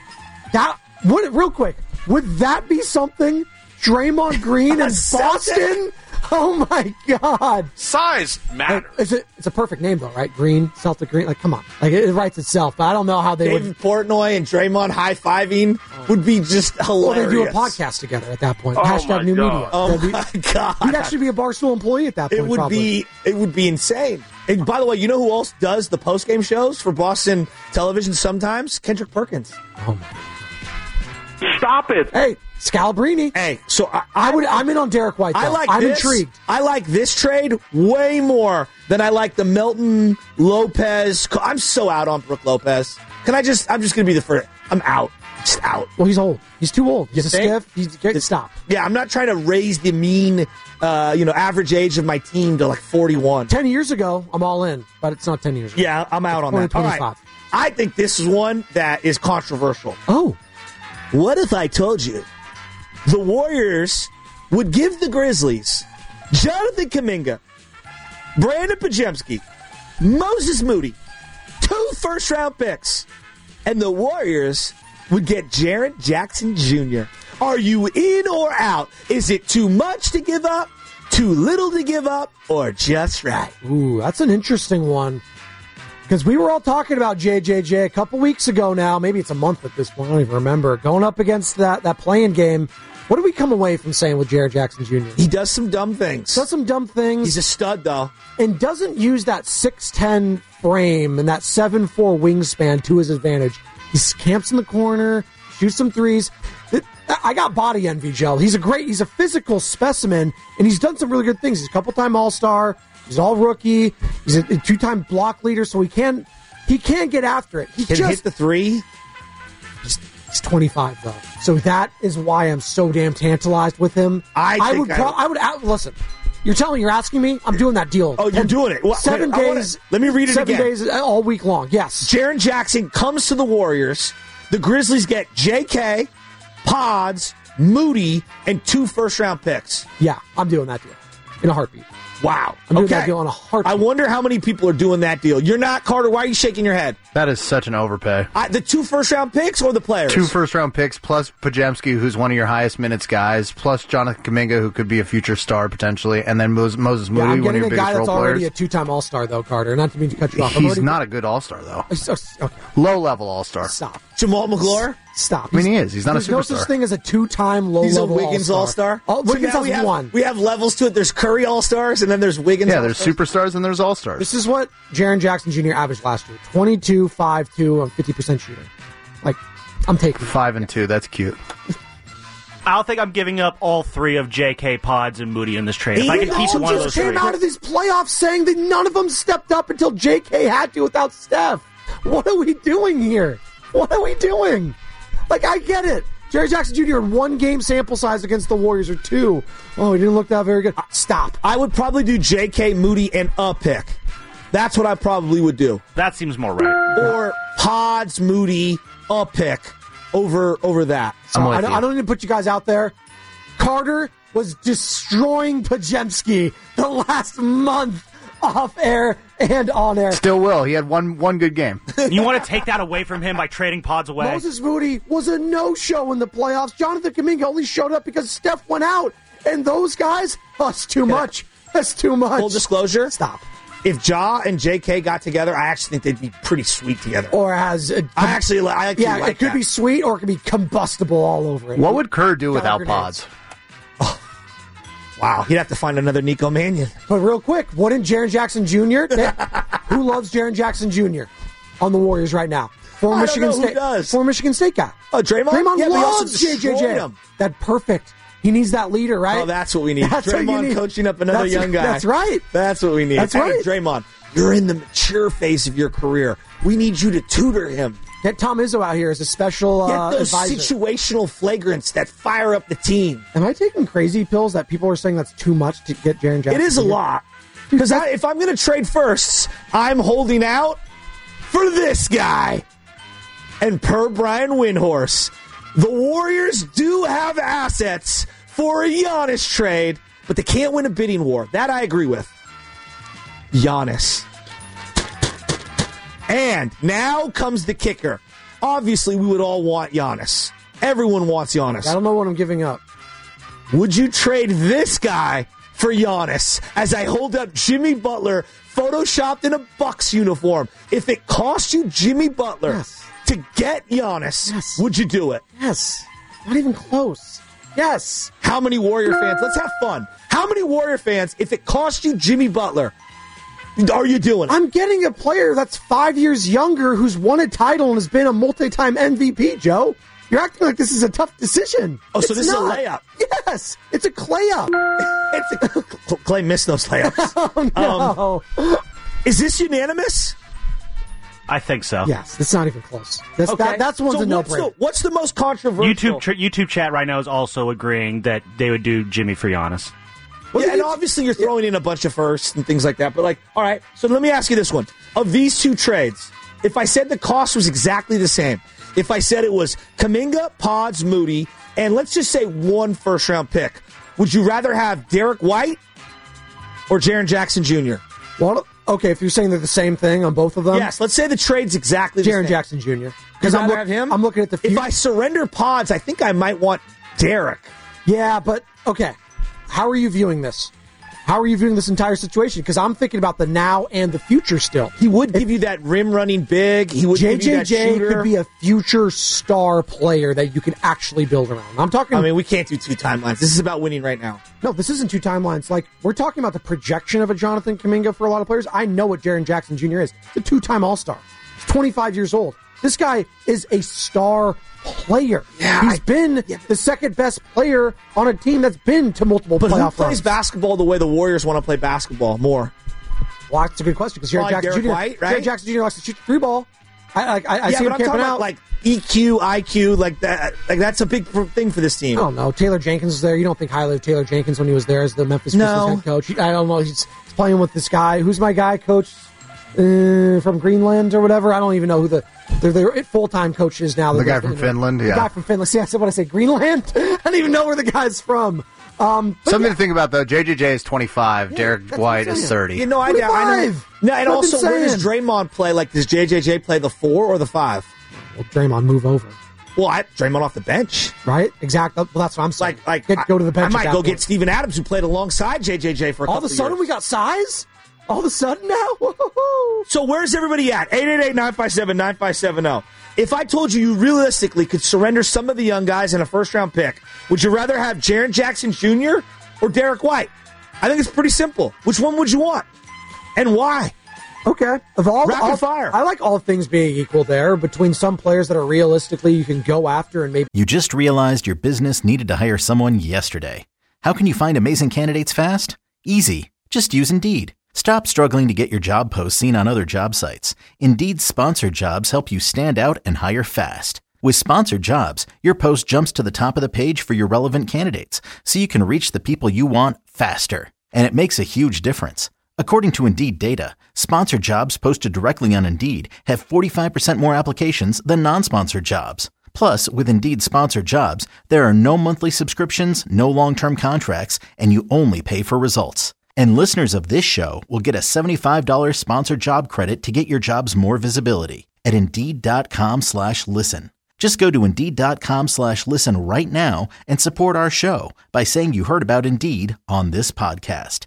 Speaker 8: Real quick, would that be something? Draymond Green in Boston? Oh, my God.
Speaker 15: Size matters.
Speaker 8: It's a perfect name, though, right? Green, Celtic Green. Like, come on. Like, it writes itself. But I don't know how they
Speaker 6: David Portnoy and Draymond high-fiving would be just hilarious.
Speaker 8: Well, they do a podcast together at that point.
Speaker 15: Oh,
Speaker 8: Hashtag new media.
Speaker 6: Oh, my God.
Speaker 8: He'd actually be a Barstool employee at that point,
Speaker 6: It would be insane. And by the way, you know who else does the post-game shows for Boston television sometimes? Kendrick Perkins.
Speaker 8: Oh, my God.
Speaker 16: Stop it.
Speaker 8: Hey, Scalabrini.
Speaker 6: Hey, so
Speaker 8: I'm in on Derek White, though. I'm intrigued.
Speaker 6: I like this trade way more than I like the Melton Lopez. I'm so out on Brook Lopez. I'm just going to be the first. I'm out. Just out.
Speaker 8: Well, he's old. He's too old. He's a stiff. Stop.
Speaker 6: Yeah, I'm not trying to raise the mean, average age of my team to like 41.
Speaker 8: 10 years ago, I'm all in, but it's not 10 years ago.
Speaker 6: Yeah, I'm out on that. All right. I think this is one that is controversial.
Speaker 8: Oh.
Speaker 6: What if I told you the Warriors would give the Grizzlies Jonathan Kuminga, Brandon Podziemski, Moses Moody, 2 first-round picks, and the Warriors would get Jaren Jackson Jr.? Are you in or out? Is it too much to give up, too little to give up, or just right?
Speaker 8: Ooh, that's an interesting one. Because we were all talking about JJJ a couple weeks ago now. Maybe it's a month at this point. I don't even remember. Going up against that playing game. What do we come away from saying with Jaren Jackson Jr.?
Speaker 6: He does some dumb things.
Speaker 8: He's
Speaker 6: a stud, though.
Speaker 8: And doesn't use that 6'10 frame and that 7'4 wingspan to his advantage. He camps in the corner, shoots some threes. I got body envy, Joe. He's a physical specimen, and he's done some really good things. He's a couple-time All-Star. He's all rookie. He's a 2-time block leader, so he can get after it. He
Speaker 6: can hit the three.
Speaker 8: He's 25 though, so that is why I'm so damn tantalized with him. I would listen. You're asking me. I'm doing that deal.
Speaker 6: Oh, you're doing it. Well,
Speaker 8: 7 days.
Speaker 6: Let me read it again.
Speaker 8: 7 days all week long. Yes.
Speaker 6: Jaren Jackson comes to the Warriors. The Grizzlies get J.K., Pods, Moody, and 2 first-round picks.
Speaker 8: Yeah, I'm doing that deal in a heartbeat.
Speaker 6: Wow.
Speaker 8: I'm doing that deal in a heartbeat.
Speaker 6: I wonder how many people are doing that deal. You're not, Carter. Why are you shaking your head?
Speaker 9: That is such an overpay.
Speaker 6: The 2 first-round picks or the players?
Speaker 9: 2 first-round picks plus Podziemski, who's one of your highest minutes guys, plus Jonathan Kuminga, who could be a future star potentially, and then Moses Moody,
Speaker 8: I'm
Speaker 9: one of
Speaker 8: getting
Speaker 9: your
Speaker 8: a
Speaker 9: biggest
Speaker 8: guy
Speaker 9: role
Speaker 8: that's already
Speaker 9: players.
Speaker 8: a 2-time All-Star, though, Carter. Not to mean to cut you off.
Speaker 9: He's not a good All-Star, though.
Speaker 8: Okay.
Speaker 9: Low-level All-Star.
Speaker 8: Stop.
Speaker 6: Jamal McGlure?
Speaker 8: Stop.
Speaker 9: I mean, he is. He's not a superstar.
Speaker 8: There's no such thing as a 2-time low-level
Speaker 6: All-Star. He's a Wiggins All-Star?
Speaker 8: Wiggins has one.
Speaker 6: We have levels to it. There's Curry All-Stars, and then there's Wiggins
Speaker 9: All-Stars. Yeah, there's superstars and there's All-Stars.
Speaker 8: This is what Jaren Jackson Jr. averaged last year. 22, 5, 2, on 50% shooting. Like, I'm taking
Speaker 9: 5 and 2. That's cute.
Speaker 18: I don't think I'm giving up all 3 of J.K., Pods, and Moody in this trade. If I can keep one of those 3.
Speaker 8: Came out of these playoffs saying that none of them stepped up until J.K. had to without Steph. What are we doing here? What are we doing? Like, I get it. Jerry Jackson Jr. in 1 game sample size against the Warriors, or 2. Oh, he didn't look that very good. Stop.
Speaker 6: I would probably do J.K. Moody and a pick. That's what I probably would do.
Speaker 18: That seems more right.
Speaker 6: Or Pods, Moody, a pick over that.
Speaker 8: So I don't need to put you guys out there. Carter was destroying Podziemski the last month off air and on air.
Speaker 9: Still will. He had one good game.
Speaker 18: You want to take that away from him by trading Pods away?
Speaker 8: Moses Moody was a no-show in the playoffs. Jonathan Kuminga only showed up because Steph went out. And those guys, that's too much. That's too much.
Speaker 6: Full disclosure.
Speaker 8: Stop.
Speaker 6: If Ja and JK got together, I actually think they'd be pretty sweet together.
Speaker 8: Or as
Speaker 6: I actually like
Speaker 8: it could be sweet or it could be combustible all over it.
Speaker 9: What would Kerr do without Pods?
Speaker 6: Wow, he'd have to find another Nico Mannion.
Speaker 8: But real quick, wouldn't Jaren Jackson Jr. Who loves Jaren Jackson Jr. on the Warriors right now? Former Michigan State guy.
Speaker 6: Oh, Draymond?
Speaker 8: Draymond loves JJJ. That's perfect. He needs that leader, right?
Speaker 6: Oh, that's what we need. Draymond coaching up another young guy.
Speaker 8: That's right.
Speaker 6: That's what we need.
Speaker 8: That's right.
Speaker 6: Hey, Draymond, you're in the mature phase of your career. We need you to tutor him.
Speaker 8: Get Tom Izzo out here as a special
Speaker 6: Get those
Speaker 8: advisor.
Speaker 6: Situational flagrants that fire up the team.
Speaker 8: Am I taking crazy pills that people are saying that's too much to get Jaren Jackson?
Speaker 6: It is a lot. Because if I'm going to trade firsts, I'm holding out for this guy. And per Brian Windhorse, the Warriors do have assets for a Giannis trade, but they can't win a bidding war. That I agree with. Giannis. And now comes the kicker. Obviously, we would all want Giannis. Everyone wants Giannis.
Speaker 8: I don't know what I'm giving up.
Speaker 6: Would you trade this guy for Giannis as I hold up Jimmy Butler photoshopped in a Bucks uniform? If it cost you Jimmy Butler to get Giannis, would you do it?
Speaker 8: Yes. Not even close. Yes.
Speaker 6: How many Warrior fans? Let's have fun. How many Warrior fans, if it cost you Jimmy Butler, are you doing it?
Speaker 8: I'm getting a player that's 5 years younger who's won a title and has been a multi-time MVP, Joe. You're acting like this is a tough decision.
Speaker 6: Oh, so this is a layup.
Speaker 8: Yes, it's a clay-up.
Speaker 6: Clay missed those layups.
Speaker 8: Oh, no.
Speaker 6: Is this unanimous?
Speaker 18: I think so.
Speaker 8: Yes, it's not even close. That's one's a no-brainer.
Speaker 6: What's the most controversial?
Speaker 18: YouTube chat right now is also agreeing that they would do Jimmy for Giannis.
Speaker 6: Well, and obviously you're throwing in a bunch of firsts and things like that. But, all right, so let me ask you this one. Of these two trades, if I said the cost was exactly the same, if I said it was Kuminga, Pods, Moody, and let's just say 1 first-round pick, would you rather have Derek White or Jaren Jackson Jr.?
Speaker 8: Well, okay, if you're saying they're the same thing on both of them.
Speaker 6: Yes, let's say the trade's exactly the same.
Speaker 8: Jaren Jackson Jr.
Speaker 6: Because I'm
Speaker 8: looking at the future.
Speaker 6: If I surrender Pods, I think I might want Derek.
Speaker 8: Yeah, but, okay. How are you viewing this? How are you viewing this entire situation? Because I'm thinking about the now and the future still.
Speaker 6: He would give you that rim running big. He would give you that shooter.
Speaker 8: JJJ could be a future star player that you can actually build around. I'm talking.
Speaker 6: I mean, we can't do 2 timelines. This is about winning right now.
Speaker 8: No, this isn't 2 timelines. Like, we're talking about the projection of a Jonathan Kuminga for a lot of players. I know what Jaren Jackson Jr. is. He's a 2-time All-Star. He's 25 years old. This guy is a star player.
Speaker 6: Yeah,
Speaker 8: He's been the second best player on a team that's been to multiple playoff runs.
Speaker 6: Who plays basketball the way the Warriors want to play basketball more?
Speaker 8: Well, that's a good question because Jaren Jackson Jr.
Speaker 6: White, right?
Speaker 8: Jaren Jackson Jr. likes to shoot the 3 ball. I see him camping out.
Speaker 6: Like EQ, IQ, like that. Like that's a big thing for this team.
Speaker 8: I don't know. Taylor Jenkins was there. You don't think highly of Taylor Jenkins when he was there as the Memphis Grizzlies head coach? I don't know. He's playing with this guy. Who's my guy, coach from Greenland or whatever? I don't even know who their full-time coach is now.
Speaker 9: The guy from Finland,
Speaker 8: The guy from Finland. See, I said what I say, Greenland? I don't even know where the guy's from.
Speaker 9: Something to think about, though. JJJ is 25. Derek White is 30.
Speaker 6: You know, I know. No, and also, where does Draymond play? Like, does JJJ play the 4 or the 5?
Speaker 8: Well, Draymond move over.
Speaker 6: Well, Draymond off the bench.
Speaker 8: Right? Exactly. Well, that's what I'm saying. Go to the bench.
Speaker 6: I might go get Steven Adams, who played alongside JJJ for a couple of years.
Speaker 8: All of a sudden, we got size? All of a sudden now? Woo-hoo-hoo.
Speaker 6: So where's everybody at? 888-957-9570. If I told you realistically could surrender some of the young guys in a first-round pick, would you rather have Jaren Jackson Jr. or Derek White? I think it's pretty simple. Which one would you want? And why?
Speaker 8: Okay.
Speaker 6: Rapid fire.
Speaker 8: I like all things being equal there between some players that are realistically you can go after and maybe...
Speaker 12: You just realized your business needed to hire someone yesterday. How can you find amazing candidates fast? Easy. Just use Indeed. Stop struggling to get your job posts seen on other job sites. Indeed's sponsored jobs help you stand out and hire fast. With Sponsored Jobs, your post jumps to the top of the page for your relevant candidates, so you can reach the people you want faster. And it makes a huge difference. According to Indeed data, sponsored jobs posted directly on Indeed have 45% more applications than non-sponsored jobs. Plus, with Indeed Sponsored Jobs, there are no monthly subscriptions, no long-term contracts, and you only pay for results. And listeners of this show will get a $75 sponsored job credit to get your jobs more visibility at Indeed.com/listen. Just go to Indeed.com/listen right now and support our show by saying you heard about Indeed on this podcast.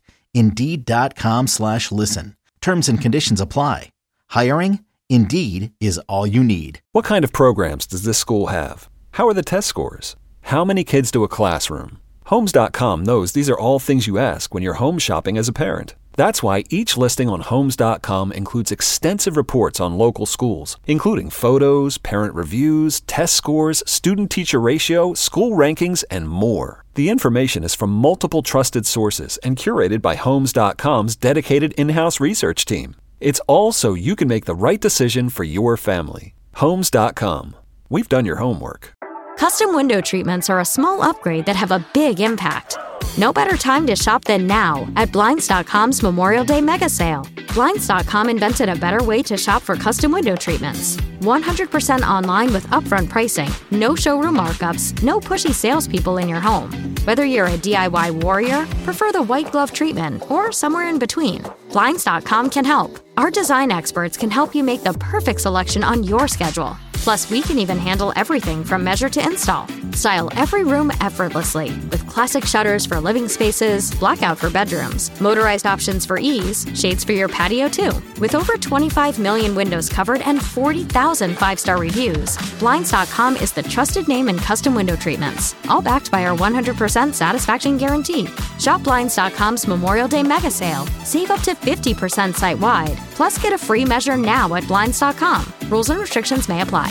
Speaker 12: Indeed.com/listen. Terms and conditions apply. Hiring? Indeed is all you need.
Speaker 1: What kind of programs does this school have? How are the test scores? How many kids to a classroom? Homes.com knows these are all things you ask when you're home shopping as a parent. That's why each listing on Homes.com includes extensive reports on local schools, including photos, parent reviews, test scores, student-teacher ratio, school rankings, and more. The information is from multiple trusted sources and curated by Homes.com's dedicated in-house research team. It's all so you can make the right decision for your family. Homes.com. We've done your homework.
Speaker 2: Custom window treatments are a small upgrade that have a big impact. No better time to shop than now at Blinds.com's Memorial Day Mega Sale. Blinds.com invented a better way to shop for custom window treatments. 100% online with upfront pricing, no showroom markups, no pushy salespeople in your home. Whether you're a DIY warrior, prefer the white glove treatment, or somewhere in between, Blinds.com can help. Our design experts can help you make the perfect selection on your schedule. Plus, we can even handle everything from measure to install. Style every room effortlessly with classic shutters for living spaces, blackout for bedrooms, motorized options for ease, shades for your patio too. With over 25 million windows covered and 40,000 five-star reviews, Blinds.com is the trusted name in custom window treatments, all backed by our 100% satisfaction guarantee. Shop Blinds.com's Memorial Day Mega Sale. Save up to 50% site-wide. Plus, get a free measure now at Blinds.com. Rules and restrictions may apply.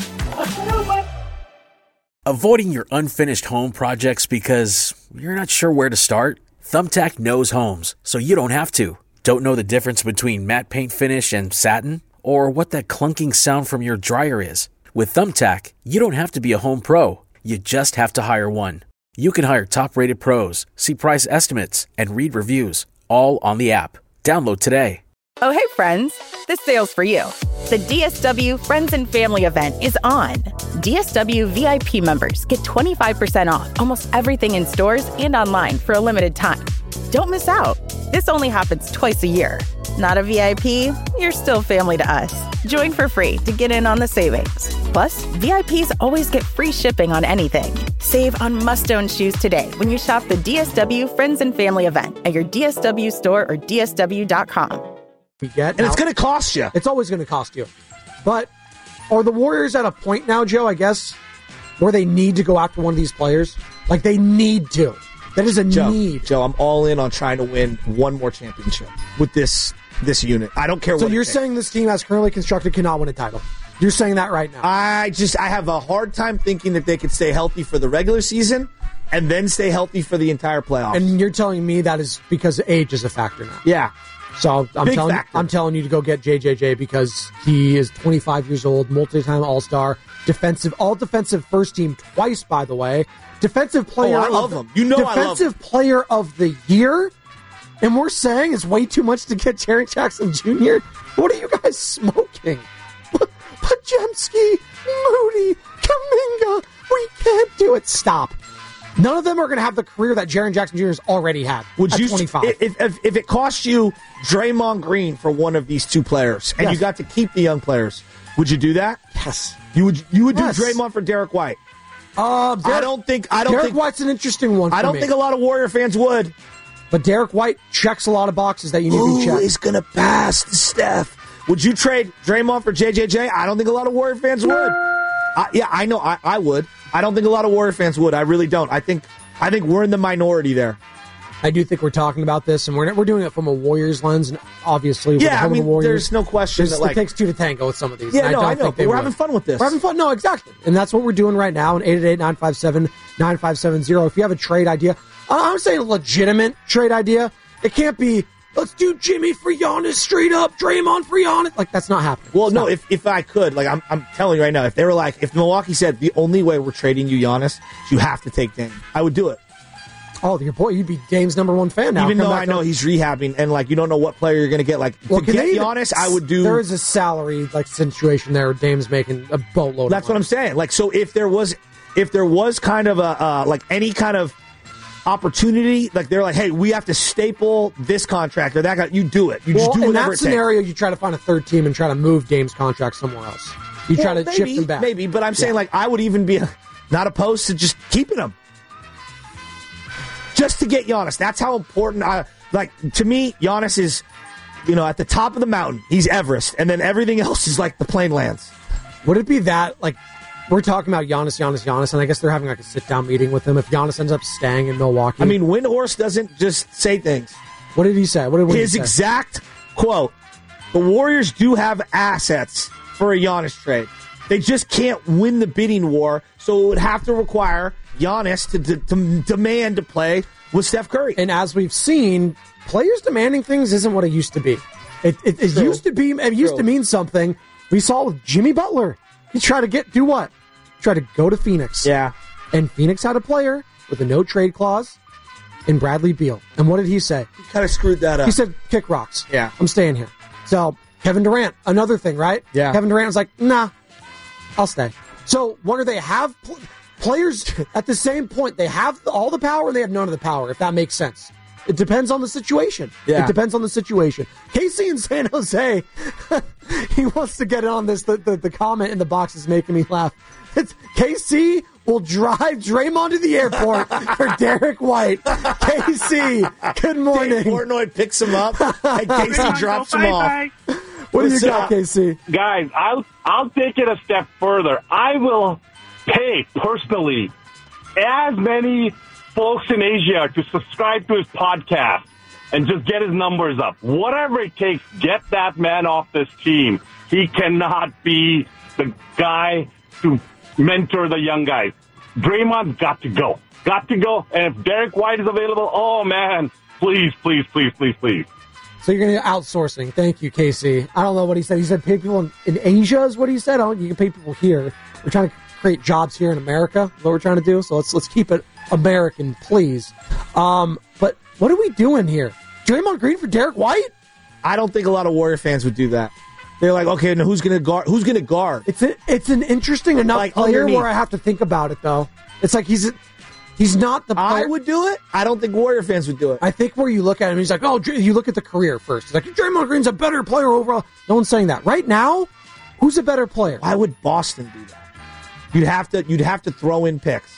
Speaker 3: Avoiding your unfinished home projects because you're not sure where to start? Thumbtack knows homes, so you don't have to. Don't know the difference between matte paint finish and satin? Or what that clunking sound from your dryer is? With Thumbtack, you don't have to be a home pro. You just have to hire one. You can hire top-rated pros, see price estimates, and read reviews, all on the app. Download today.
Speaker 19: Oh, hey, friends. This sale's for you. The DSW Friends and Family event is on. DSW VIP members get 25% off almost everything in stores and online for a limited time. Don't miss out. This only happens twice a year. Not a VIP? You're still family to us. Join for free to get in on the savings. Plus, VIPs always get free shipping on anything. Save on must-own shoes today when you shop the DSW Friends and Family event at your DSW store or DSW.com.
Speaker 8: And
Speaker 6: it's going to cost you.
Speaker 8: It's always going to cost you. But are the Warriors at a point now, Joe, I guess, where they need to go after one of these players? Like, they need to. That is a need.
Speaker 6: Joe, I'm all in on trying to win one more championship with this unit. I don't care what.
Speaker 8: So you're saying this team, as currently constructed, cannot win a title? You're saying that right now?
Speaker 6: I have a hard time thinking that they could stay healthy for the regular season and then stay healthy for the entire playoffs.
Speaker 8: And you're telling me that is because age is a factor now?
Speaker 6: Yeah.
Speaker 8: So I'm telling you to go get JJJ because he is 25 years old, multi-time All-Star, all defensive first team twice, by the way. Defensive player.
Speaker 6: I love him. You know I love him.
Speaker 8: Defensive player of the year. And we're saying it's way too much to get Jaren Jackson Jr. What are you guys smoking? Podziemski, Moody, Kuminga. We can't do it. Stop. None of them are going to have the career that Jaren Jackson Jr. has already had at 25.
Speaker 6: If it cost you Draymond Green for one of these two players, and you got to keep the young players, would you do that?
Speaker 8: Yes.
Speaker 6: You would do Draymond for Derek White?
Speaker 8: Derek White's an interesting one for me.
Speaker 6: I don't think a lot of Warrior fans would.
Speaker 8: But Derek White checks a lot of boxes that you need to check.
Speaker 6: He's going to pass to Steph. Would you trade Draymond for JJJ? I don't think a lot of Warrior fans would. I know I would. I don't think a lot of Warrior fans would. I really don't. I think we're in the minority there.
Speaker 8: I do think we're talking about this, and we're doing it from a Warriors lens, and obviously, with the home of the Warriors,
Speaker 6: there's no question that
Speaker 8: it takes two to tango with some of these.
Speaker 6: Yeah, I know. But we're having fun with this.
Speaker 8: We're having fun. No, exactly, and that's what we're doing right now. And 888-957-9570. If you have a trade idea, I'm saying a legitimate trade idea. It can't be let's do Jimmy for Giannis straight up, Draymond for Giannis. Like, that's not happening.
Speaker 6: Well, no, if I could, like, I'm telling you right now, if they were like, if Milwaukee said the only way we're trading you Giannis, you have to take Dame, I would do it.
Speaker 8: Oh, your boy, you'd be Dame's #1 fan now.
Speaker 6: Even though I know he's rehabbing and, like, you don't know what player you're going to get. Like, to get Giannis, I would do.
Speaker 8: There is a salary, like, situation there where Dame's making a boatload
Speaker 6: That's
Speaker 8: of money.
Speaker 6: what I'm saying. Like, so if there was kind of a, like, any kind of opportunity, like, they're like, hey, we have to staple this contract or that guy, you do it. You just do whatever
Speaker 8: in that
Speaker 6: it takes.
Speaker 8: scenario, you try to find a third team and try to move Dame's contract somewhere else. You try to shift him back.
Speaker 6: Maybe, but I'm saying, like, I would even be not opposed to just keeping him. Just to get Giannis. That's how important to me, Giannis is, at the top of the mountain. He's Everest. And then everything else is like the plain lands.
Speaker 8: Would it be that, like, we're talking about Giannis, and I guess they're having, like, a sit-down meeting with him if Giannis ends up staying in Milwaukee?
Speaker 6: I mean, Windhorst doesn't just say things.
Speaker 8: What did he say? What did
Speaker 6: His
Speaker 8: he say?
Speaker 6: exact quote, the Warriors do have assets for a Giannis trade. They just can't win the bidding war, so it would have to require Giannis to demand to play with Steph Curry.
Speaker 8: And as we've seen, players demanding things isn't what it used to be. It used to be. It used to mean something. We saw with Jimmy Butler. He tried to do what? Tried to go to Phoenix.
Speaker 6: Yeah.
Speaker 8: And Phoenix had a player with a no trade clause in Bradley Beal. And what did he say?
Speaker 6: He kind of screwed that up.
Speaker 8: He said, kick rocks.
Speaker 6: Yeah.
Speaker 8: I'm staying here. So Kevin Durant, another thing, right?
Speaker 6: Yeah.
Speaker 8: Kevin Durant was like, nah, I'll stay. So whether they have players at the same point, they have all the power and they have none of the power, if that makes sense. It depends on the situation.
Speaker 6: Yeah.
Speaker 8: It depends on the situation. Casey in San Jose, he wants to get in on this. The comment in the box is making me laugh. It's KC will drive Draymond to the airport for Derek White. KC, good morning.
Speaker 6: Dave Portnoy picks him up and Casey drops him off.
Speaker 8: What do you got, KC?
Speaker 16: Guys, I'll take it a step further. I will pay personally as many folks in Asia to subscribe to his podcast and just get his numbers up. Whatever it takes, get that man off this team. He cannot be the guy to mentor the young guys. Draymond's got to go. Got to go. And if Derek White is available, oh, man, please, please, please, please, please.
Speaker 8: So you're going to outsourcing. Thank you, Casey. I don't know what he said. He said pay people in Asia is what he said. You can pay people here. We're trying to create jobs here in America. Is what we're trying to do. So let's keep it American, please. But what are we doing here? Draymond Green for Derek White?
Speaker 6: I don't think a lot of Warrior fans would do that. They're like, okay, now who's going to guard? Who's going to guard?
Speaker 8: It's an interesting enough
Speaker 6: like
Speaker 8: player
Speaker 6: underneath.
Speaker 8: Where I have to think about it, though. It's like he's not the player.
Speaker 6: I would do it. I don't think Warrior fans would do it.
Speaker 8: I think where you look at him, he's like, oh, you look at the career first. He's like, Draymond Green's a better player overall. No one's saying that. Right now, who's a better player?
Speaker 6: Why would Boston do that? You'd have to throw in picks.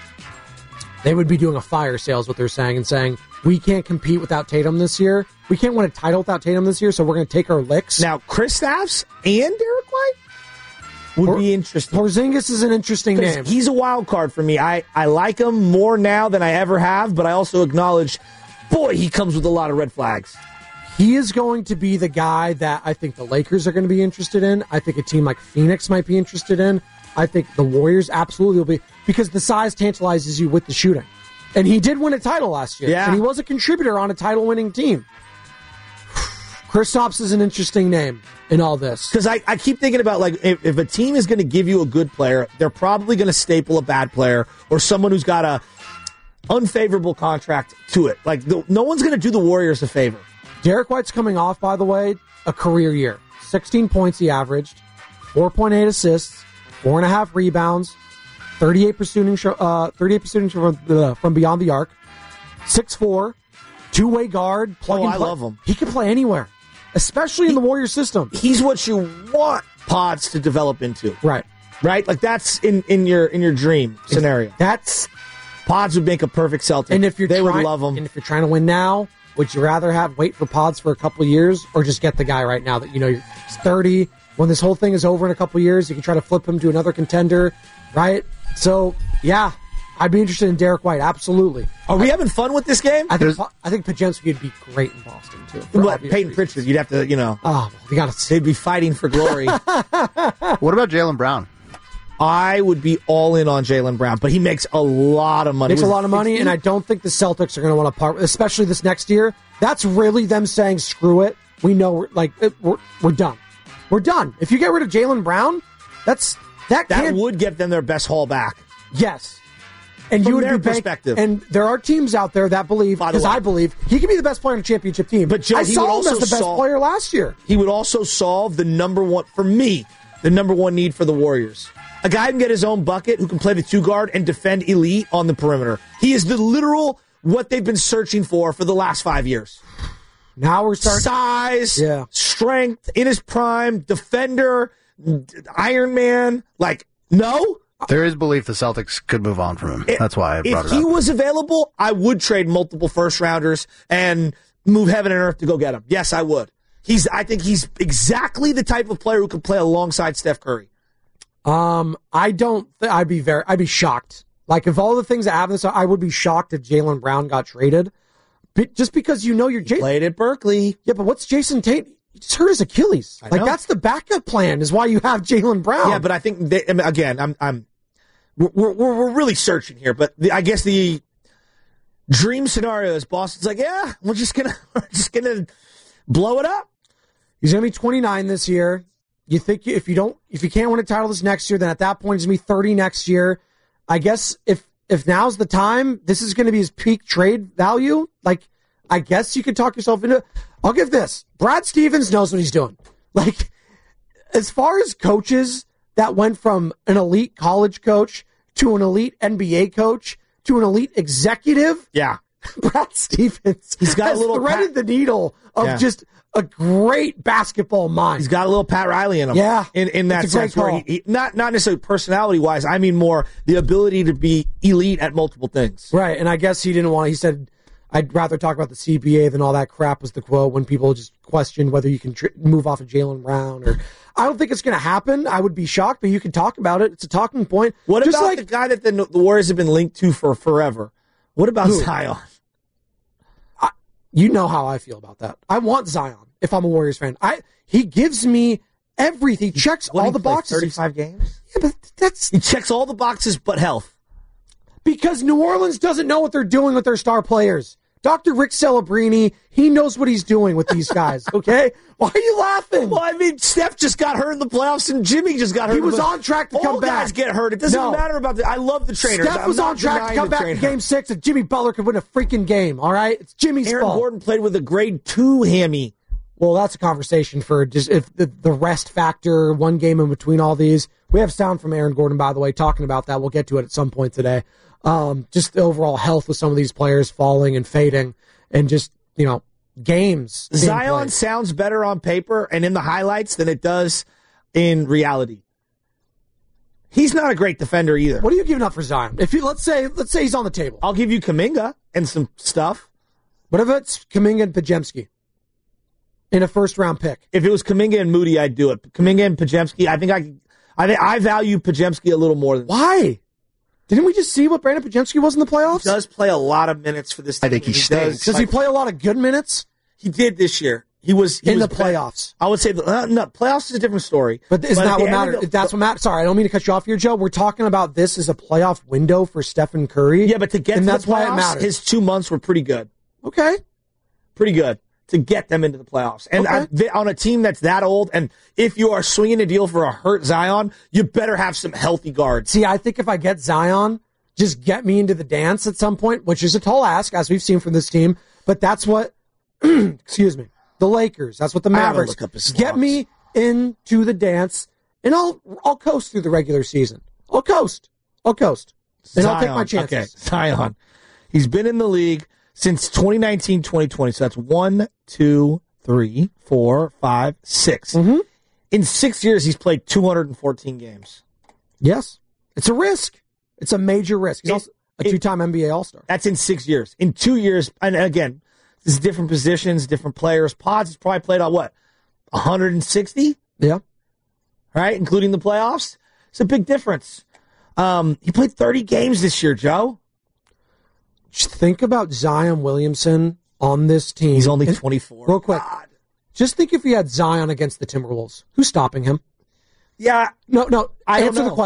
Speaker 8: They would be doing a fire sale is what they're saying and saying, we can't compete without Tatum this year. We can't win a title without Tatum this year, so we're going to take our licks.
Speaker 6: Now, Kristaps and Derek White would be interesting.
Speaker 8: Porzingis is an interesting name.
Speaker 6: He's a wild card for me. I like him more now than I ever have, but I also acknowledge, boy, he comes with a lot of red flags.
Speaker 8: He is going to be the guy that I think the Lakers are going to be interested in. I think a team like Phoenix might be interested in. I think the Warriors absolutely will be, because the size tantalizes you with the shooting. And he did win a title last year.
Speaker 6: Yeah.
Speaker 8: And he was a contributor on a title-winning team. Kristaps is an interesting name in all this.
Speaker 6: Because I keep thinking about, like, if a team is going to give you a good player, they're probably going to staple a bad player or someone who's got a unfavorable contract to it. Like, no one's going to do the Warriors a favor.
Speaker 8: Derek White's coming off, by the way, a career year. 16 points he averaged, 4.8 assists, 4.5 rebounds, 38 pursuing from beyond the arc, 6'4", two-way guard.
Speaker 6: I love him.
Speaker 8: He can play anywhere, especially in the Warriors system.
Speaker 6: He's what you want Pods to develop into.
Speaker 8: Right.
Speaker 6: Like that's in your dream scenario. Pods would make a perfect Celtic.
Speaker 8: And if
Speaker 6: they would love him.
Speaker 8: And if you're trying to win now, would you rather wait for Pods for a couple of years, or just get the guy right now that he's 30? When this whole thing is over in a couple of years, you can try to flip him to another contender, right? So, yeah, I'd be interested in Derek White, absolutely.
Speaker 6: Are we having fun with this game?
Speaker 8: I think Podziemski would be great in Boston, too.
Speaker 6: What, Peyton Pritchard, you'd have to,
Speaker 8: Oh, you got to.
Speaker 6: They'd be fighting for glory.
Speaker 9: What about Jaylen Brown?
Speaker 6: I would be all in on Jaylen Brown, but he makes a lot of money.
Speaker 8: Makes a lot of money, and I don't think the Celtics are going to want to part, especially this next year. That's really them saying, screw it. We know, we're done. We're done. If you get rid of Jaylen Brown, that
Speaker 6: would get them their best haul back.
Speaker 8: Yes. And
Speaker 6: From
Speaker 8: you would
Speaker 6: their
Speaker 8: be
Speaker 6: perspective.
Speaker 8: And there are teams out there that believe, because I believe, he can be the best player on a championship team.
Speaker 6: But Joe,
Speaker 8: I saw him as the best player last year.
Speaker 6: He would also solve the number one need for the Warriors. A guy who can get his own bucket, who can play the 2-guard and defend elite on the perimeter. He is the literal what they've been searching for the last 5 years.
Speaker 8: Now we're starting.
Speaker 6: Size, strength, in his prime, defender, Iron Man. No.
Speaker 9: There is belief the Celtics could move on from him. That's why I brought it up.
Speaker 6: If he was available, I would trade multiple first-rounders and move heaven and earth to go get him. Yes, I would. I think he's exactly the type of player who can play alongside Steph Curry.
Speaker 8: I'd be shocked. If all the things that happen, I would be shocked if Jaylen Brown got traded. Just because you're Jason.
Speaker 6: Played at Berkeley.
Speaker 8: Yeah, but what's Jason Tate? He just hurt his Achilles. That's the backup plan, is why you have Jaylen Brown.
Speaker 6: Yeah, but I think we're really searching here. But I guess the dream scenario is Boston's we're just gonna blow it up.
Speaker 8: He's gonna be 29 this year. You think if you can't win a title this next year, then at that point he's gonna be 30 next year. I guess if now's the time, this is gonna be his peak trade value. I guess you could talk yourself into it. I'll give this. Brad Stevens knows what he's doing. As far as coaches that went from an elite college coach to an elite NBA coach to an elite executive.
Speaker 6: Yeah.
Speaker 8: Brad Stevens
Speaker 6: has
Speaker 8: threaded the needle of just a great basketball mind.
Speaker 6: He's got a little Pat Riley in him.
Speaker 8: Yeah.
Speaker 6: In that sense where he not necessarily personality-wise, I mean more the ability to be elite at multiple things.
Speaker 8: Right, and I guess he said, I'd rather talk about the CBA than all that crap, was the quote, when people just questioned whether you can move off of Jaylen Brown. I don't think it's going to happen. I would be shocked, but you can talk about it. It's a talking point.
Speaker 6: What about the guy that the Warriors have been linked to for forever? What about Zion?
Speaker 8: You know how I feel about that. I want Zion if I'm a Warriors fan. He gives me everything. He checks all the boxes.
Speaker 6: 35 games?
Speaker 8: Yeah, but
Speaker 6: he checks all the boxes but health.
Speaker 8: Because New Orleans doesn't know what they're doing with their star players. Dr. Rick Celebrini, he knows what he's doing with these guys, okay? Why are you laughing?
Speaker 6: Well, I mean, Steph just got hurt in the playoffs and Jimmy just got hurt.
Speaker 8: He was on track to come back.
Speaker 6: All guys get hurt. It doesn't matter about that. I love the trainers.
Speaker 8: Steph was on track to come back in Game 6 and Jimmy Butler could win a freaking game, all right? It's Jimmy's fault.
Speaker 6: Aaron Gordon played with a grade 2 hammy.
Speaker 8: Well, that's a conversation for just if the rest factor, one game in between all these. We have sound from Aaron Gordon, by the way, talking about that. We'll get to it at some point today. Just the overall health with some of these players falling and fading. And just, games.
Speaker 6: Zion sounds better on paper and in the highlights than it does in reality. He's not a great defender either.
Speaker 8: What are you giving up for Zion? Let's say he's on the table.
Speaker 6: I'll give you Kuminga and some stuff.
Speaker 8: What if it's Kuminga and Podziemski in a first-round pick?
Speaker 6: If it was Kuminga and Moody, I'd do it. Kuminga and Podziemski, I think I value Podziemski a little more than
Speaker 8: Why? Didn't we just see what Brandon Podziemski was in the playoffs?
Speaker 6: He does play a lot of minutes for this team.
Speaker 9: I think he stinks.
Speaker 8: Does he play a lot of good minutes?
Speaker 6: He did this year. He was
Speaker 8: in the playoffs.
Speaker 6: I would say no, playoffs is a different story.
Speaker 8: But isn't that what matters? That's what matters. Sorry, I don't mean to cut you off here, Joe. We're talking about this as a playoff window for Stephen Curry.
Speaker 6: Yeah, but to get to the playoffs, why it matters. His 2 months were pretty good.
Speaker 8: Okay.
Speaker 6: Pretty good to get them into the playoffs. And on a team that's that old, and if you are swinging a deal for a hurt Zion, you better have some healthy guards.
Speaker 8: See, I think if I get Zion, just get me into the dance at some point, which is a tall ask, as we've seen from this team. But that's what, excuse me, the Lakers, that's what the Mavericks, get me into the dance, and I'll coast through the regular season. I'll coast. And
Speaker 6: Zion,
Speaker 8: I'll take my chances.
Speaker 6: Okay, Zion. He's been in the league since 2019, 2020. So that's 1, 2, 3, 4, 5, 6.
Speaker 8: Mm-hmm.
Speaker 6: In 6 years, he's played 214 games.
Speaker 8: Yes. It's a risk. It's a major risk. He's also a two-time NBA All-Star.
Speaker 6: That's in 6 years. In 2 years, and again, this is different positions, different players. Pods has probably played on 160?
Speaker 8: Yeah.
Speaker 6: Right, including the playoffs? It's a big difference. He played 30 games this year, Joe.
Speaker 8: Just think about Zion Williamson on this team.
Speaker 6: He's only 24.
Speaker 8: Real quick. God. Just think if he had Zion against the Timberwolves. Who's stopping him?
Speaker 6: Yeah.
Speaker 8: No. Answer the question.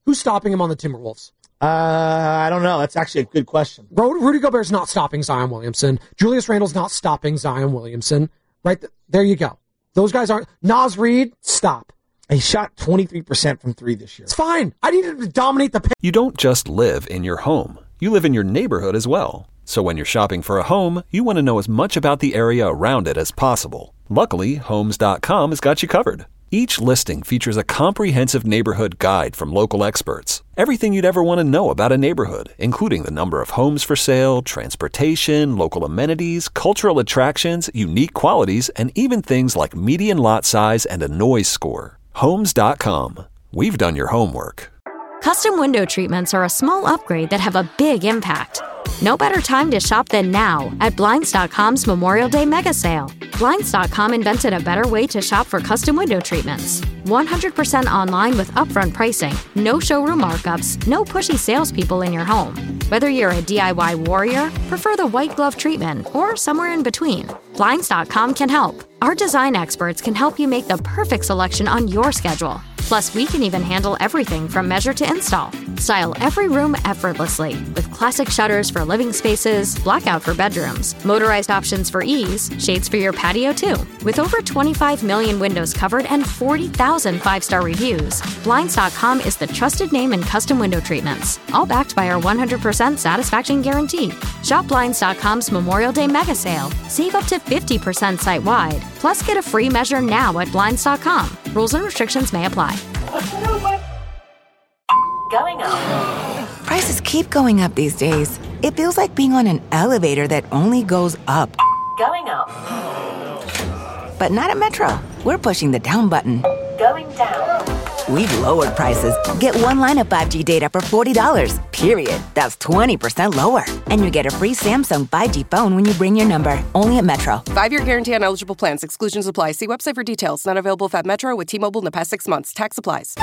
Speaker 8: Who's stopping him on the Timberwolves?
Speaker 6: I don't know. That's actually a good question.
Speaker 8: Rudy Gobert's not stopping Zion Williamson. Julius Randle's not stopping Zion Williamson. Right there you go. Those guys aren't. Naz Reid, stop.
Speaker 6: He shot 23% from 3 this year.
Speaker 8: It's fine. I need him to dominate the paint.
Speaker 1: You don't just live in your home. You live in your neighborhood as well. So when you're shopping for a home, you want to know as much about the area around it as possible. Luckily, Homes.com has got you covered. Each listing features a comprehensive neighborhood guide from local experts. Everything you'd ever want to know about a neighborhood, including the number of homes for sale, transportation, local amenities, cultural attractions, unique qualities, and even things like median lot size and a noise score. Homes.com. We've done your homework.
Speaker 2: Custom window treatments are a small upgrade that have a big impact. No better time to shop than now at Blinds.com's Memorial Day Mega Sale. Blinds.com invented a better way to shop for custom window treatments. 100% online with upfront pricing, no showroom markups, no pushy salespeople in your home. Whether you're a DIY warrior, prefer the white glove treatment, or somewhere in between, Blinds.com can help. Our design experts can help you make the perfect selection on your schedule. Plus, we can even handle everything from measure to install. Style every room effortlessly with classic shutters for living spaces, blackout for bedrooms, motorized options for ease, shades for your patio too. With over 25 million windows covered and 40,000 5-star reviews, Blinds.com is the trusted name in custom window treatments, all backed by our 100% satisfaction guarantee. Shop Blinds.com's Memorial Day Mega Sale. Save up to 50% site-wide. Plus, get a free measure now at Blinds.com. Rules and restrictions may apply.
Speaker 20: Going up. Prices keep going up these days. It feels like being on an elevator that only goes up. Going up. But not at Metro. We're pushing the down button. Going down. We've lowered prices. Get one line of 5G data for $40, period. That's 20% lower. And you get a free Samsung 5G phone when you bring your number. Only at Metro.
Speaker 21: 5-year guarantee on eligible plans. Exclusions apply. See website for details. Not available at Metro with T-Mobile in the past 6 months. Tax applies.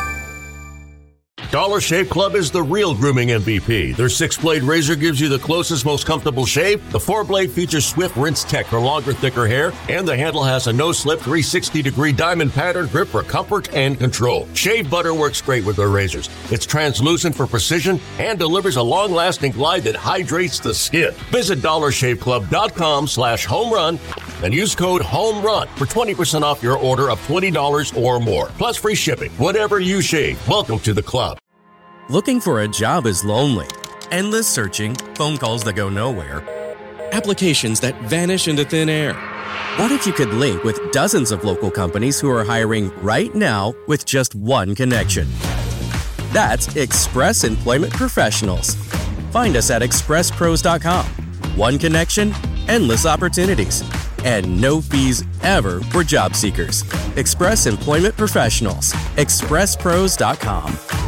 Speaker 22: Dollar Shave Club is the real grooming MVP. Their 6-blade razor gives you the closest, most comfortable shave. The 4-blade features swift rinse tech for longer, thicker hair. And the handle has a no-slip 360-degree diamond pattern grip for comfort and control. Shave butter works great with their razors. It's translucent for precision and delivers a long-lasting glide that hydrates the skin. Visit DollarShaveClub.com/homerun and use code HOMERUN for 20% off your order of $20 or more. Plus free shipping. Whatever you shave, welcome to the club.
Speaker 23: Looking for a job is lonely. Endless searching, phone calls that go nowhere, applications that vanish into thin air. What if you could link with dozens of local companies who are hiring right now with just one connection? That's Express Employment Professionals. Find us at expresspros.com. One connection, endless opportunities, and no fees ever for job seekers. Express Employment Professionals. expresspros.com.